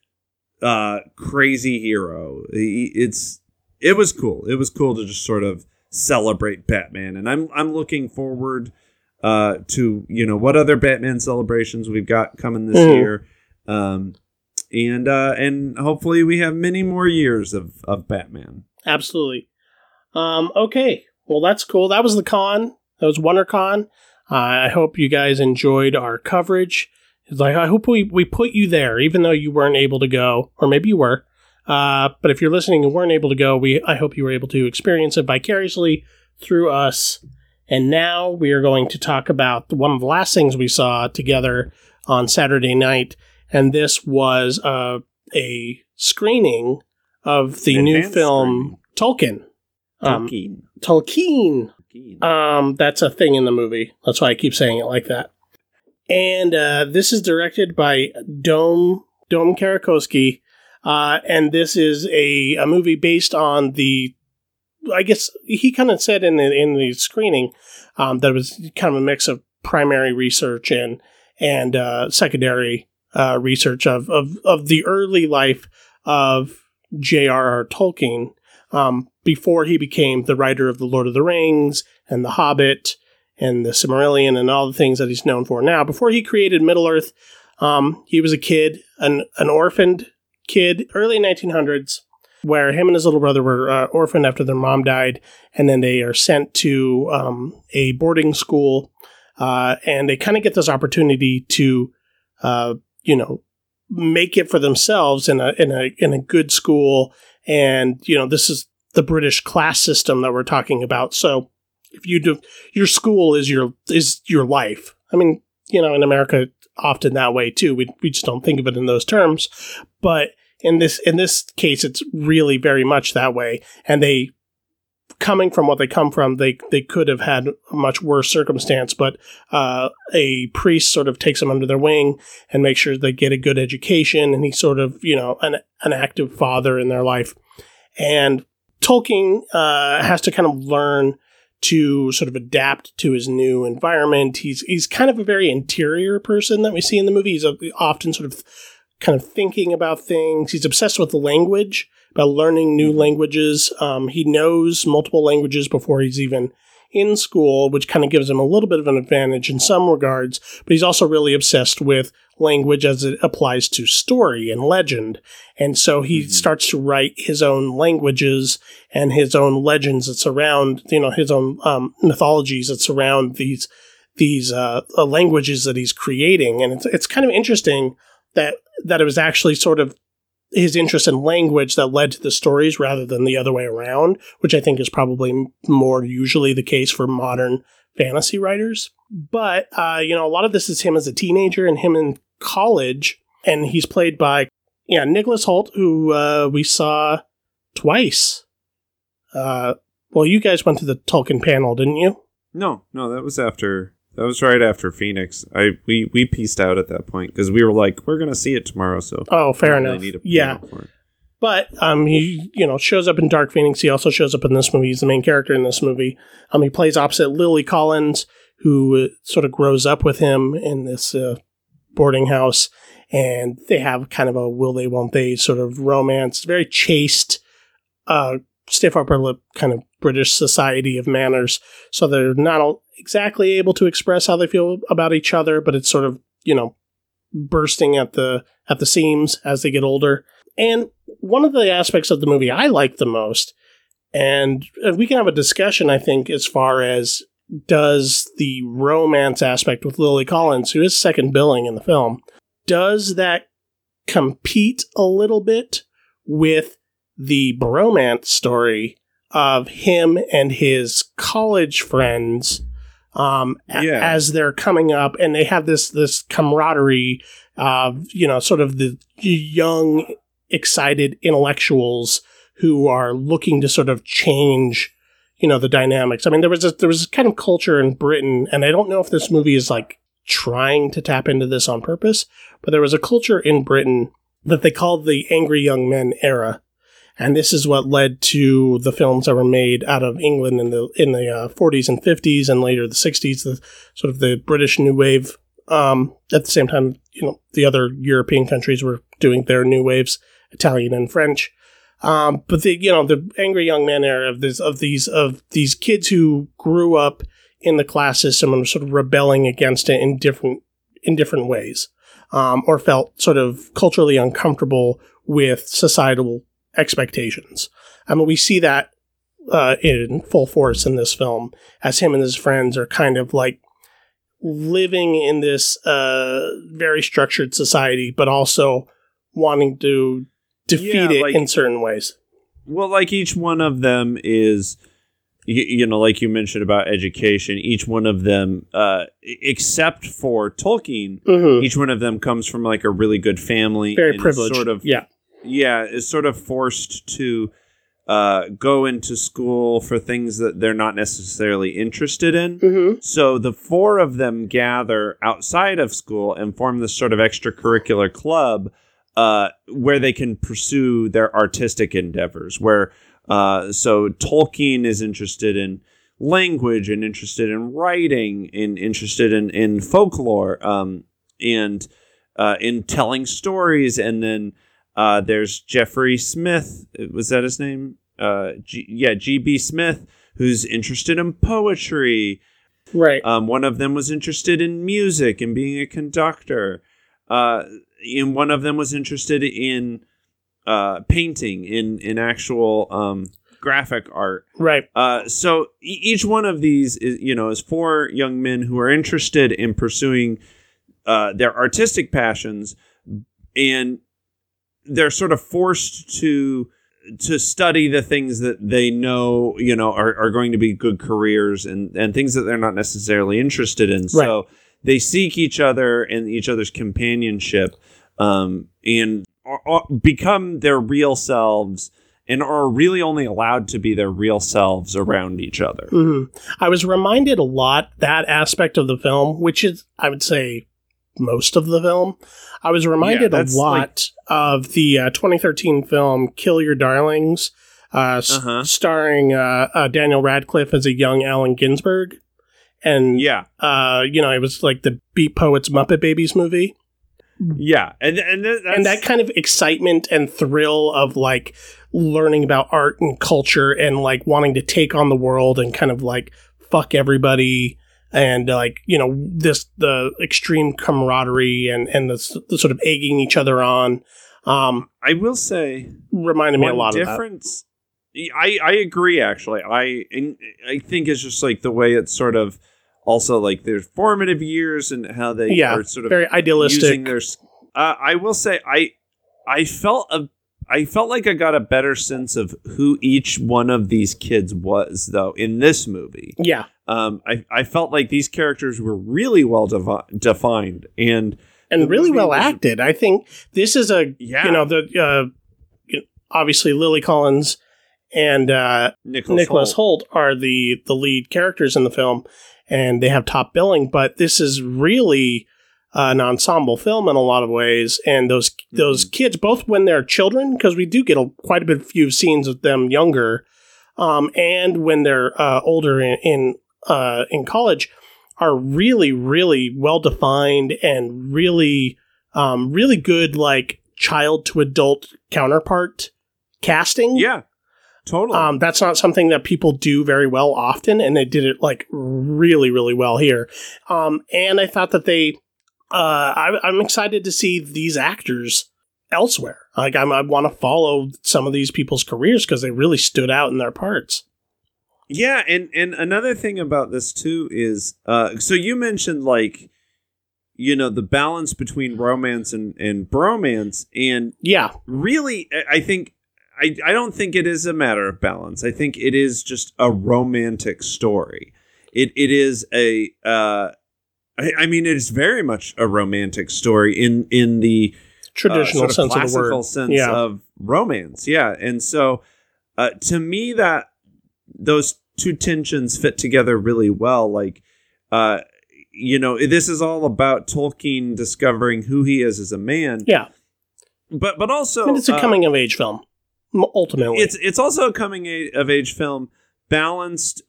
crazy hero. It was cool. It was cool to just sort of celebrate Batman. And I'm looking forward to, what other Batman celebrations we've got coming this year. and hopefully we have many more years of Batman. Absolutely. Okay. Well, that's cool. That was the con. That was WonderCon. I hope you guys enjoyed our coverage. I hope we put you there, even though you weren't able to go, or maybe you were. But if you're listening and weren't able to go, I hope you were able to experience it vicariously through us. And now we are going to talk about one of the last things we saw together on Saturday night. And this was a screening of the new film Tolkien. Tolkien. That's a thing in the movie. That's why I keep saying it like that. And this is directed by Dom Karakowski. And this is a movie based on I guess he kind of said in the screening that it was kind of a mix of primary research and secondary research of the early life of J.R.R. Tolkien before he became the writer of The Lord of the Rings and The Hobbit and The Silmarillion and all the things that he's known for now. Before he created Middle-earth, he was a kid, an orphaned kid, early 1900s, where him and his little brother were orphaned after their mom died, and then they are sent to a boarding school, and they kind of get this opportunity to, make it for themselves in a good school. And this is the British class system that we're talking about. So if you do, your school is your life. I mean, in America, often that way too. We just don't think of it in those terms, but in this case, it's really very much that way. And they, coming from what they come from, they could have had a much worse circumstance, but a priest sort of takes them under their wing and makes sure they get a good education. And he's sort of, an active father in their life. And Tolkien has to kind of learn to sort of adapt to his new environment. He's kind of a very interior person that we see in the movie. He's often sort of kind of thinking about things. He's obsessed with the language, about learning new languages. He knows multiple languages before he's even in school, which kind of gives him a little bit of an advantage in some regards. But he's also really obsessed with language as it applies to story and legend. And so he starts to write his own languages and his own legends that surround, his own mythologies that surround these languages that he's creating. And it's kind of interesting that it was actually sort of his interest in language that led to the stories rather than the other way around, which I think is probably more usually the case for modern fantasy writers. But, a lot of this is him as a teenager and him in college, and he's played by, Nicholas Hoult, who we saw twice. Well, you guys went to the Tolkien panel, didn't you? No, that was after. That was right after Phoenix. We pieced out at that point because we were like, we're going to see it tomorrow. So fair enough. Yeah, but he shows up in Dark Phoenix. He also shows up in this movie. He's the main character in this movie. He plays opposite Lily Collins, who sort of grows up with him in this boarding house, and they have kind of a will they won't they sort of romance. Very chaste, stiff upper lip kind of British society of manners. So they're not exactly able to express how they feel about each other, but it's sort of, bursting at the seams as they get older. And one of the aspects of the movie I like the most, and we can have a discussion, I think, as far as does the romance aspect with Lily Collins, who is second billing in the film, does that compete a little bit with the bromance story of him and his college friends as they're coming up, and they have this camaraderie of, sort of the young, excited intellectuals who are looking to sort of change, the dynamics. I mean, there was a kind of culture in Britain, and I don't know if this movie is like trying to tap into this on purpose, but there was a culture in Britain that they called the Angry Young Men era. And this is what led to the films that were made out of England in the 40s and 50s and later the 60s, the sort of the British New Wave. At the same time, the other European countries were doing their new waves, Italian and French. But the Angry Young Men era of these kids who grew up in the class system and were sort of rebelling against it in different ways. or felt sort of culturally uncomfortable with societal expectations. I mean, we see that in full force in this film, as him and his friends are kind of like living in this very structured society, but also wanting to defeat it in certain ways. Well, like each one of them is, you know, like you mentioned about education, each one of them, except for Tolkien, each one of them comes from like a really good family. Very privileged. Is sort of forced to go into school for things that they're not necessarily interested in. So the four of them gather outside of school and form this sort of extracurricular club where they can pursue their artistic endeavors. So Tolkien is interested in language and interested in writing and interested in folklore and in telling stories. And then there's Jeffrey Smith. Was that his name? G.B. Smith, who's interested in poetry. Right. One of them was interested in music and being a conductor. And one of them was interested in painting, in actual graphic art. Right. So each one of these is four young men who are interested in pursuing their artistic passions, and they're sort of forced to study the things that they know, are going to be good careers and things that they're not necessarily interested in. Right. So they seek each other and each other's companionship, and become their real selves, and are really only allowed to be their real selves around each other. I was reminded a lot, that aspect of the film, which is, I would say, most of the film. I was reminded a lot of the 2013 film Kill Your Darlings, starring Daniel Radcliffe as a young Allen Ginsberg. And, it was like the Beat Poets Muppet Babies movie. Yeah. And that kind of excitement and thrill of like learning about art and culture and like wanting to take on the world and kind of like fuck everybody. And like, the extreme camaraderie and the sort of egging each other on. I will say, reminded me a lot of that. I agree, actually. I think it's just like the way it's sort of also like their formative years and how they are sort of very idealistic. Using their. I will say I felt like I got a better sense of who each one of these kids was, though, in this movie. Yeah. I felt like these characters were really well defined and really well acted. I think this is obviously Lily Collins and Nicholas Hoult are the lead characters in the film, and they have top billing. But this is really an ensemble film in a lot of ways, and those kids, both when they're children, because we do get quite a few scenes of them younger, and when they're older in college, are really, really well defined and really, really good, like child to adult counterpart casting. Yeah, totally. That's not something that people do very well often, and they did it like really, really well here. And I thought that I'm excited to see these actors elsewhere. Like I want to follow some of these people's careers because they really stood out in their parts. Yeah, and another thing about this too is, so you mentioned like, the balance between romance and bromance, and really, I think I don't think it is a matter of balance. I think it is just a romantic story. It is it is very much a romantic story in the traditional sort of sense classical of the word. Sense of romance. Yeah, and so to me that those two tensions fit together really well. Like, this is all about Tolkien discovering who he is as a man. Yeah, but also it's a coming of age film. Ultimately, it's also a coming of age film balanced.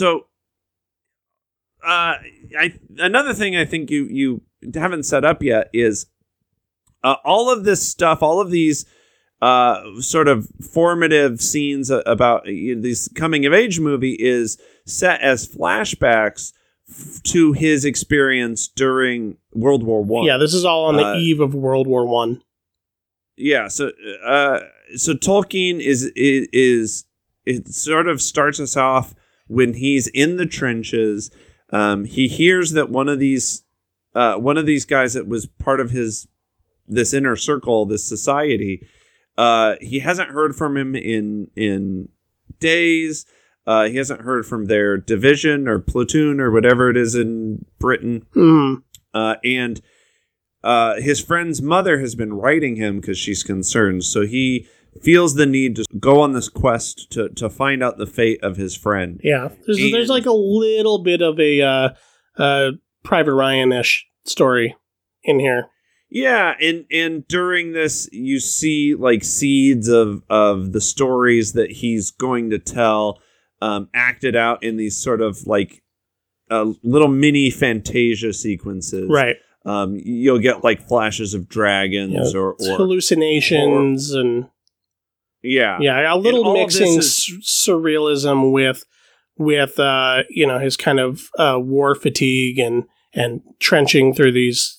Another thing I think you haven't set up yet is all of this stuff, all of these sort of formative scenes about this coming of age movie is set as flashbacks to his experience during World War One. Yeah, this is all on the eve of World War One. Yeah, so Tolkien is it sort of starts us off when he's in the trenches. He hears that one of these guys that was part of this inner circle, this society, he hasn't heard from him in days. He hasn't heard from their division or platoon or whatever it is in Britain. And his friend's mother has been writing him because she's concerned. So he feels the need to go on this quest to find out the fate of his friend. Yeah. There's like a little bit of a Private Ryan-ish story in here. Yeah, and during this, you see like seeds of the stories that he's going to tell, acted out in these sort of like little mini Fantasia sequences. Right. You'll get like flashes of dragons or hallucinations and a little mixing surrealism with his kind of war fatigue and trenching through these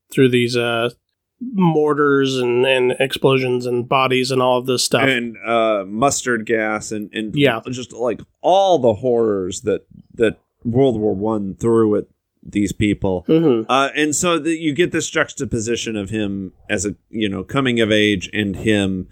mortars and explosions and bodies and all of this stuff and mustard gas and just like all the horrors that World War One threw at these people. And so you get this juxtaposition of him as a coming of age and him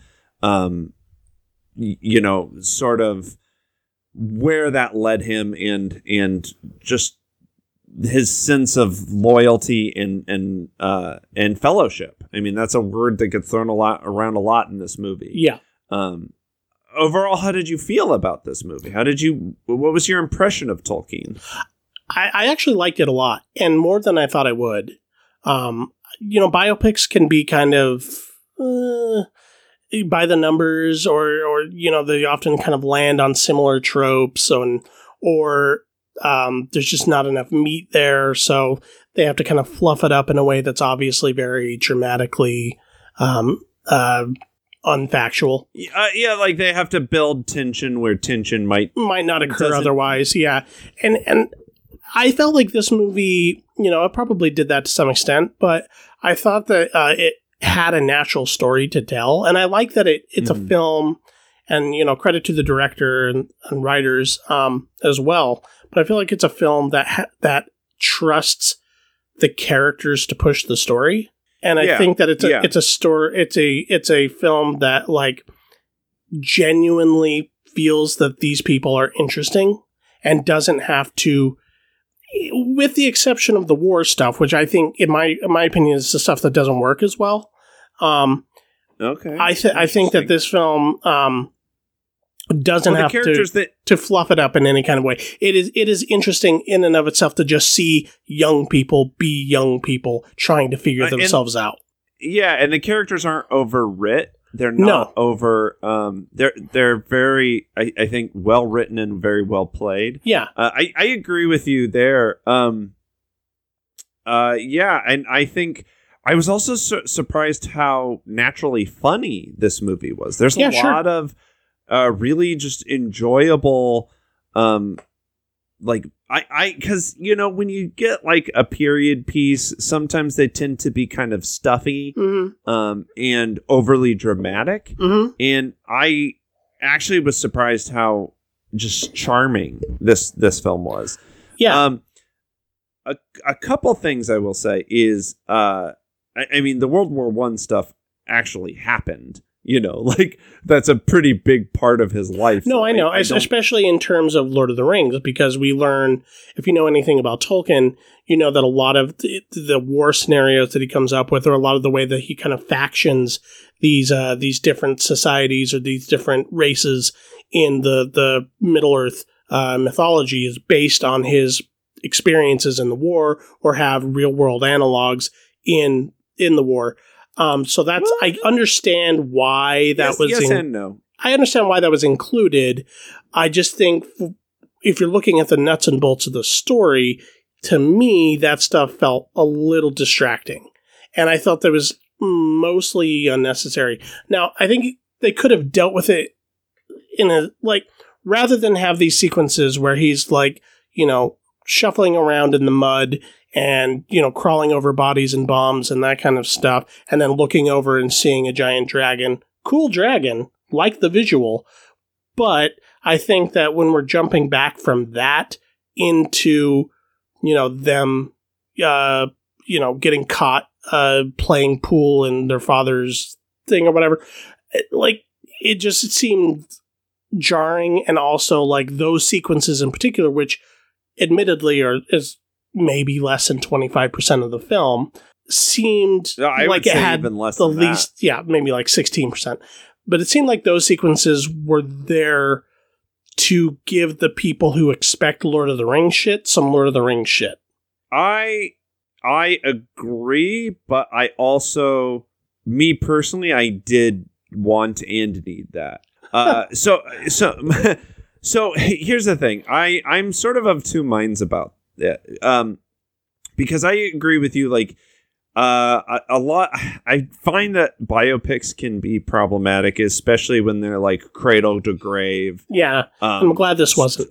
sort of where that led him and just his sense of loyalty and fellowship. I mean, that's a word that gets thrown around a lot in this movie. Yeah. Overall, how did you feel about this movie? What was your impression of Tolkien? I actually liked it a lot, and more than I thought I would. Biopics can be kind of by the numbers, or they often kind of land on similar tropes, or there's just not enough meat there, so they have to kind of fluff it up in a way that's obviously very dramatically unfactual. Like they have to build tension where tension might not occur otherwise. Yeah, and I felt like this movie, it probably did that to some extent, but I thought that it had a natural story to tell, and I like that it's a film, and credit to the director and writers as well. But I feel like it's a film that trusts the characters to push the story, and I think that it's a story. It's a film that like genuinely feels that these people are interesting and doesn't have to. With the exception of the war stuff, which I think, in my opinion, is the stuff that doesn't work as well. Okay. I think that this film doesn't have to fluff it up in any kind of way. It is interesting in and of itself to just see young people be young people trying to figure themselves out. Yeah, and the characters aren't overwrit. They're not over. They're very, I think, well written and very well played. Yeah, I agree with you there. And I think I was also surprised how naturally funny this movie was. There's a lot of really just enjoyable, because when you get like a period piece, sometimes they tend to be kind of stuffy, and overly dramatic. And I actually was surprised how just charming this film was. Yeah. A couple things I will say is, I mean, the World War One stuff actually happened. Like that's a pretty big part of his life. No, I know, especially in terms of Lord of the Rings, because we learn, if you know anything about Tolkien, that a lot of the war scenarios that he comes up with, or a lot of the way that he kind of factions these different societies or these different races in the Middle Earth mythology is based on his experiences in the war, or have real world analogs in the war. So that's, I understand why that was. Yes and no. I understand why that was included. I just think if you're looking at the nuts and bolts of the story, to me, that stuff felt a little distracting. And I thought that was mostly unnecessary. Now, I think they could have dealt with it in rather than have these sequences where he's like, shuffling around in the mud and, crawling over bodies and bombs and that kind of stuff, and then looking over and seeing a giant dragon. Cool dragon, like the visual. But I think that when we're jumping back from that into, them, getting caught playing pool in their father's thing or whatever, it just seemed jarring. And also, those sequences in particular, which admittedly is maybe less than 25% of the film, seemed like it had even less the than least, maybe 16%. But it seemed like those sequences were there to give the people who expect Lord of the Rings shit some Lord of the Rings shit. I agree, but I also, me personally, I did want and need that. So here's the thing. I'm sort of two minds about it. Because I agree with you, a lot. I find that biopics can be problematic, especially when they're cradle to grave. Yeah, I'm glad this wasn't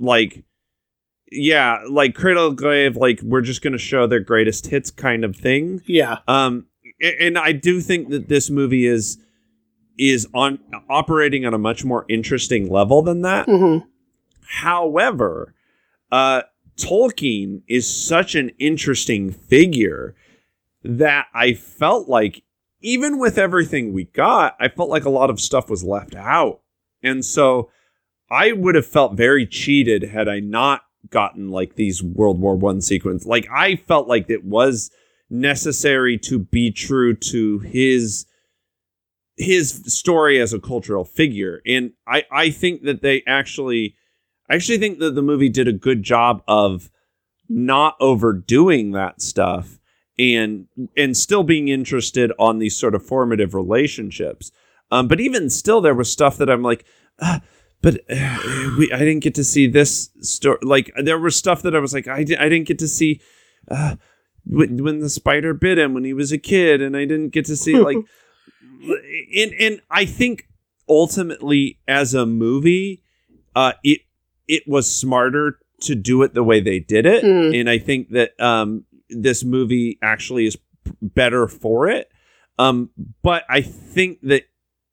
cradle to grave. We're just going to show their greatest hits kind of thing. Yeah. And I do think that this movie is operating on a much more interesting level than that. Mm-hmm. However, Tolkien is such an interesting figure that I felt like, even with everything we got, I felt like a lot of stuff was left out. And so I would have felt very cheated had I not gotten these World War I sequence. I felt like it was necessary to be true to his story as a cultural figure. And I think that I actually think that the movie did a good job of not overdoing that stuff and still being interested on these sort of formative relationships. But even still, there was stuff that I'm like, I didn't get to see this story. There was stuff that I was like, I didn't get to see when the spider bit him when he was a kid, and I didn't get to see and I think ultimately as a movie, it was smarter to do it the way they did it. And I think that this movie actually is better for it. But I think that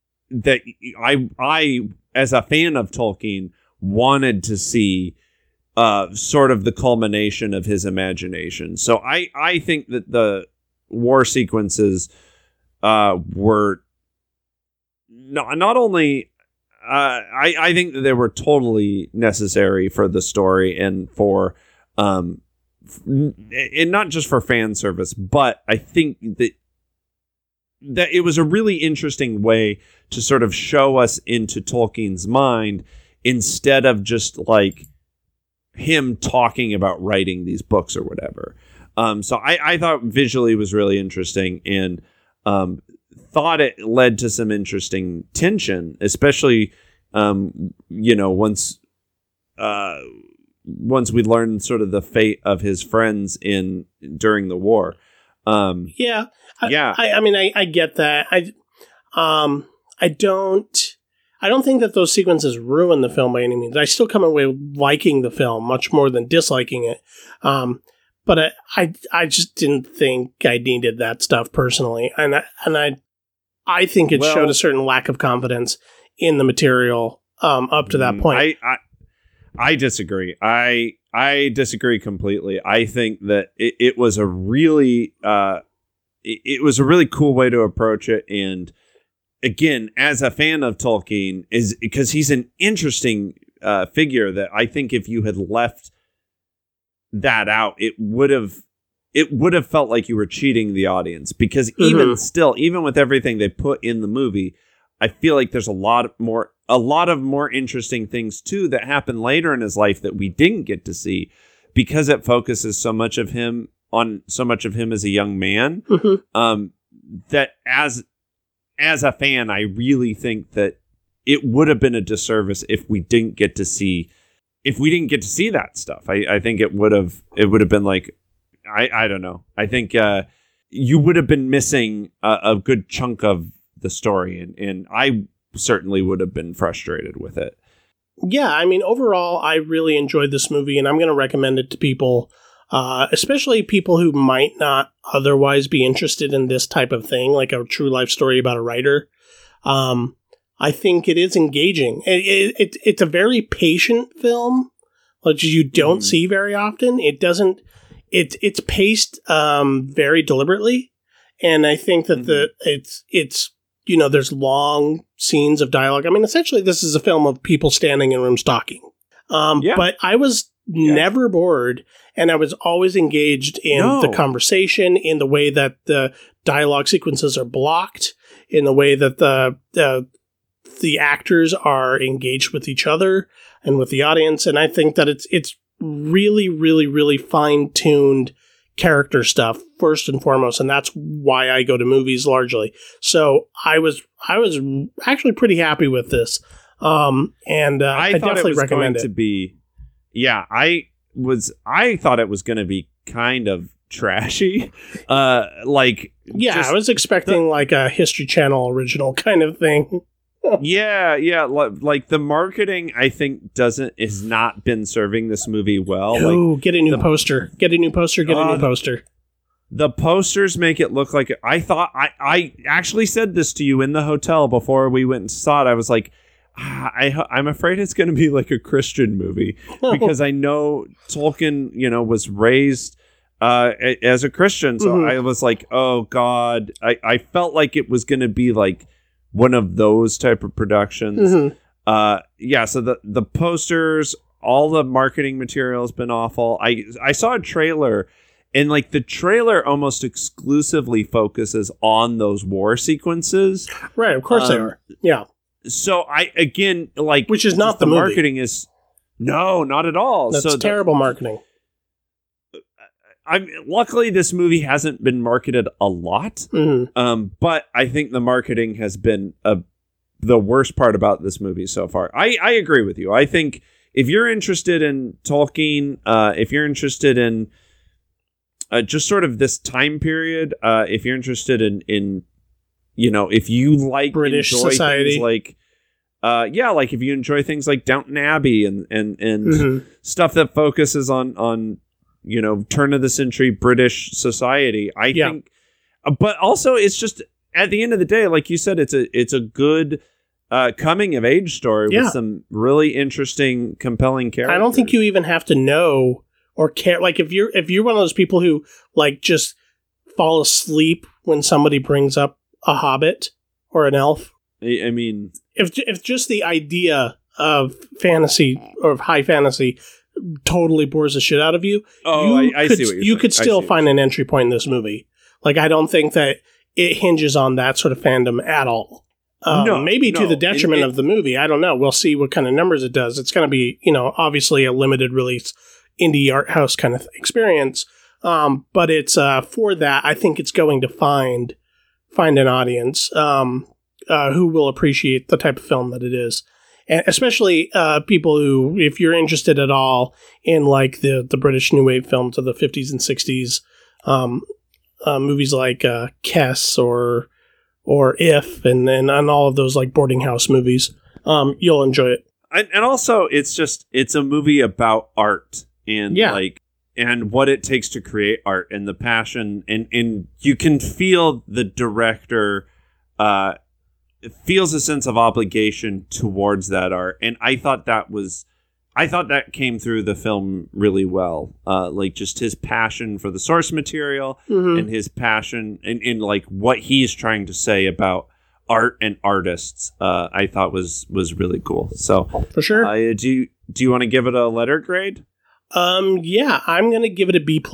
I, as a fan of Tolkien, wanted to see sort of the culmination of his imagination. So I think that the war sequences were not only... I think that they were totally necessary for the story and for... and not just for fan service, but I think that it was a really interesting way to sort of show us into Tolkien's mind instead of just him talking about writing these books or whatever. So I thought visually was really interesting, and thought it led to some interesting tension, especially once we learned sort of the fate of his friends during the war. I mean, I get that. I don't think that those sequences ruin the film by any means. I still come away liking the film much more than disliking it. But I just didn't think I needed that stuff personally. And I think it showed a certain lack of confidence in the material up to that point. I disagree. I disagree completely. I think that it was a really it was a really cool way to approach it. And again, as a fan of Tolkien, is because he's an interesting figure that I think if you had left that out, it would have felt like you were cheating the audience, because even still, even with everything they put in the movie, I feel like there's a lot of more interesting things too that happen later in his life that we didn't get to see, because it focuses so much of him as a young man. That as a fan, I really think that it would have been a disservice if we didn't get to see that stuff. I think it would have been like, I don't know. I think you would have been missing a good chunk of the story, and I certainly would have been frustrated with it. Yeah, I mean, overall, I really enjoyed this movie, and I'm going to recommend it to people, especially people who might not otherwise be interested in this type of thing, like a true life story about a writer. I think it is engaging. It's a very patient film, which you don't see very often. It's paced very deliberately, and I think that it's there's long scenes of dialogue. I mean, essentially, this is a film of people standing in rooms talking. But I was never bored, and I was always engaged in the conversation, in the way that the dialogue sequences are blocked, in the way that the actors are engaged with each other and with the audience. And I think that it's really, really, really fine-tuned character stuff first and foremost, and that's why I go to movies largely. So I was actually pretty happy with this, and I definitely recommend it. I thought it was going to be kind of trashy, I was expecting like a History Channel original kind of thing. Like the marketing, I think has not been serving this movie well. Get a new poster. Get a new poster. The posters make it look like I thought. I actually said this to you in the hotel before we went and saw it. I was like, I'm afraid it's going to be like a Christian movie because I know Tolkien, was raised as a Christian, so I was like, oh God, I felt like it was going to be like one of those type of productions. So the posters, all the marketing material has been awful. I saw a trailer, and like the trailer almost exclusively focuses on those war sequences. Right, of course they are. Yeah. So which is not the movie. Marketing is no, not at all. That's terrible marketing. Luckily, this movie hasn't been marketed a lot, but I think the marketing has been the worst part about this movie so far. I agree with you. I think if you're interested in Tolkien, if you're interested in just sort of this time period, if you're interested in if you like British society, like if you enjoy things like Downton Abbey and stuff that focuses on turn of the century British society, I think, but also it's just at the end of the day, like you said, it's a good coming of age story with some really interesting, compelling characters. I don't think you even have to know or care. Like if you're one of those people who like just fall asleep when somebody brings up a hobbit or an elf. I mean, if just the idea of fantasy or of high fantasy totally bores the shit out of you. I see what you're saying. You could still find an entry point in this movie. Like, I don't think that it hinges on that sort of fandom at all. Maybe to the detriment of the movie. I don't know. We'll see what kind of numbers it does. It's going to be, obviously a limited release indie art house kind of experience. But it's for that, I think it's going to find an audience who will appreciate the type of film that it is. And especially people who, if you're interested at all in like the British New Wave films of the 50s and 60s, movies like Kess or If and all of those like boarding house movies, you'll enjoy it. And also, it's a movie about art and and what it takes to create art and the passion, and you can feel the director feels a sense of obligation towards that art, and I thought that came through the film really well. Like just his passion for the source material and his passion in like what he's trying to say about art and artists. I thought was really cool. So for sure. Do you want to give it a letter grade? Yeah, I'm gonna give it a B+.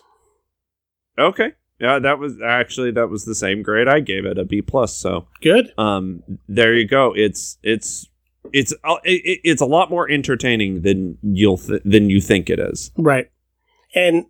Okay. Yeah, that was the same grade I gave it, a B+. So good. There you go. It's a lot more entertaining than than you think it is. Right. And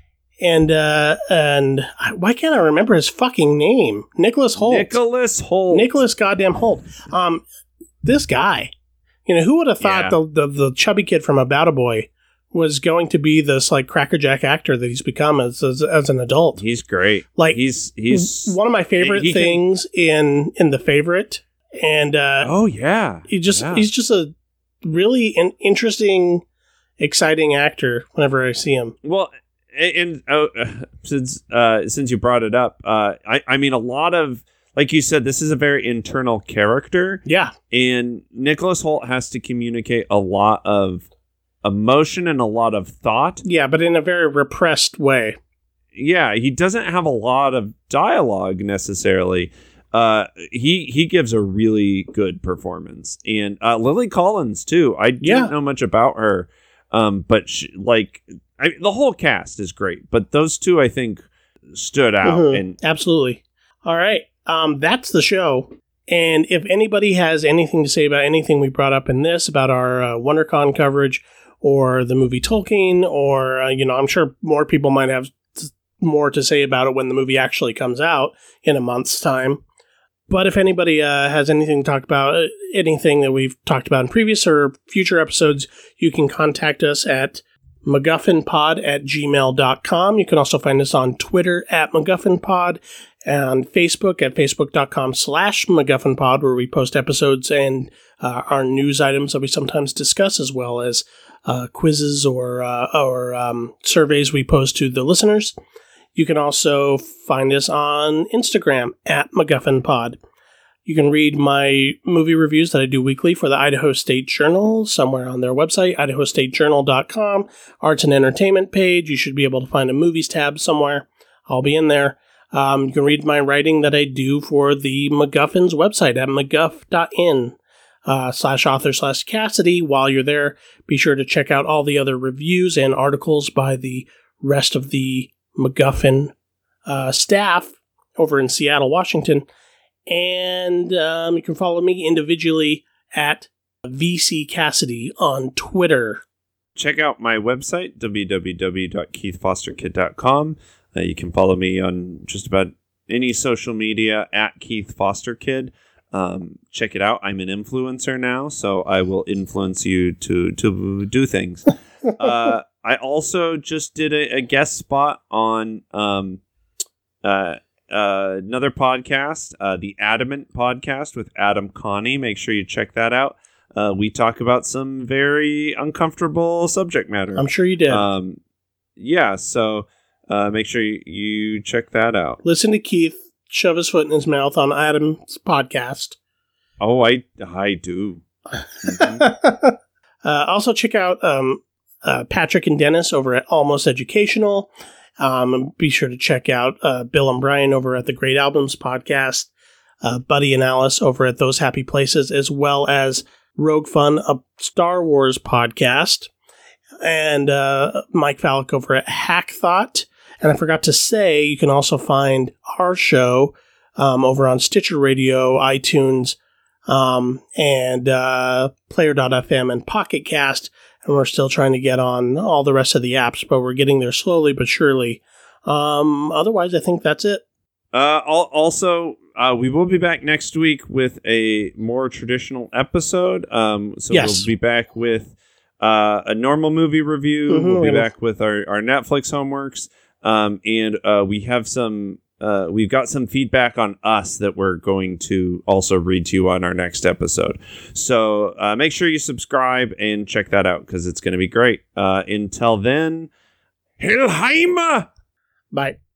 why can't I remember his fucking name? Nicholas Hoult. Nicholas goddamn Hoult. This guy. Who would have thought the chubby kid from About a Boy was going to be this like crackerjack actor that he's become as an adult. He's great. Like he's one of my favorite things in The Favorite. And he's just really an interesting, exciting actor whenever I see him. Well, and since you brought it up, I mean, a lot of, like you said, this is a very internal character. Yeah. And Nicholas Hoult has to communicate a lot of emotion and a lot of thought. Yeah, but in a very repressed way. Yeah, he doesn't have a lot of dialogue necessarily. He gives a really good performance. And Lily Collins, too. I didn't know much about her. But the whole cast is great. But those two, I think, stood out. Mm-hmm. And absolutely. All right. That's the show. And if anybody has anything to say about anything we brought up in this, about our WonderCon coverage or the movie Tolkien, or, I'm sure more people might have more to say about it when the movie actually comes out in a month's time. But if anybody has anything to talk about, anything that we've talked about in previous or future episodes, you can contact us at MacGuffinPod@gmail.com. You can also find us on Twitter at MacGuffinPod, and Facebook at Facebook.com/MacGuffinPod, where we post episodes and our news items that we sometimes discuss, as well as quizzes or surveys we post to the listeners. You can also find us on Instagram at MacGuffinPod. You can read my movie reviews that I do weekly for the Idaho State Journal, somewhere on their website, idahostatejournal.com. Arts and entertainment page. You should be able to find a movies tab somewhere. I'll be in there. You can read my writing that I do for the MacGuffins website at mcguff.in /author/Cassidy. While you're there, be sure to check out all the other reviews and articles by the rest of the MacGuffin staff over in Seattle, Washington. And you can follow me individually at VC Cassidy on Twitter. Check out my website, www.keithfosterkid.com. You can follow me on just about any social media at Keith Foster Kid. Check it out. I'm an influencer now, so I will influence you to do things. I also just did a guest spot on another podcast, the Adamant podcast with Adam Connie. Make sure you check that out. We talk about some very uncomfortable subject matter. I'm sure you did. So make sure you check that out. Listen to Keith shove his foot in his mouth on Adam's podcast. Oh, I do. Mm-hmm. Also check out Patrick and Dennis over at Almost Educational. Be sure to check out Bill and Brian over at the Great Albums podcast, Buddy and Alice over at Those Happy Places, as well as Rogue Fun, a Star Wars podcast, and Mike Fallick over at Hack Thought. And I forgot to say, you can also find our show over on Stitcher Radio, iTunes, and Player.fm and Pocket Cast. And we're still trying to get on all the rest of the apps, but we're getting there slowly but surely. Otherwise, I think that's it. Also, we will be back next week with a more traditional episode. Yes. We'll be back with a normal movie review. Mm-hmm. We'll be back with our Netflix homeworks. And we have we've got some feedback on Us that we're going to also read to you on our next episode. So make sure you subscribe and check that out, because it's going to be great. Until then, Hilheimer! Bye.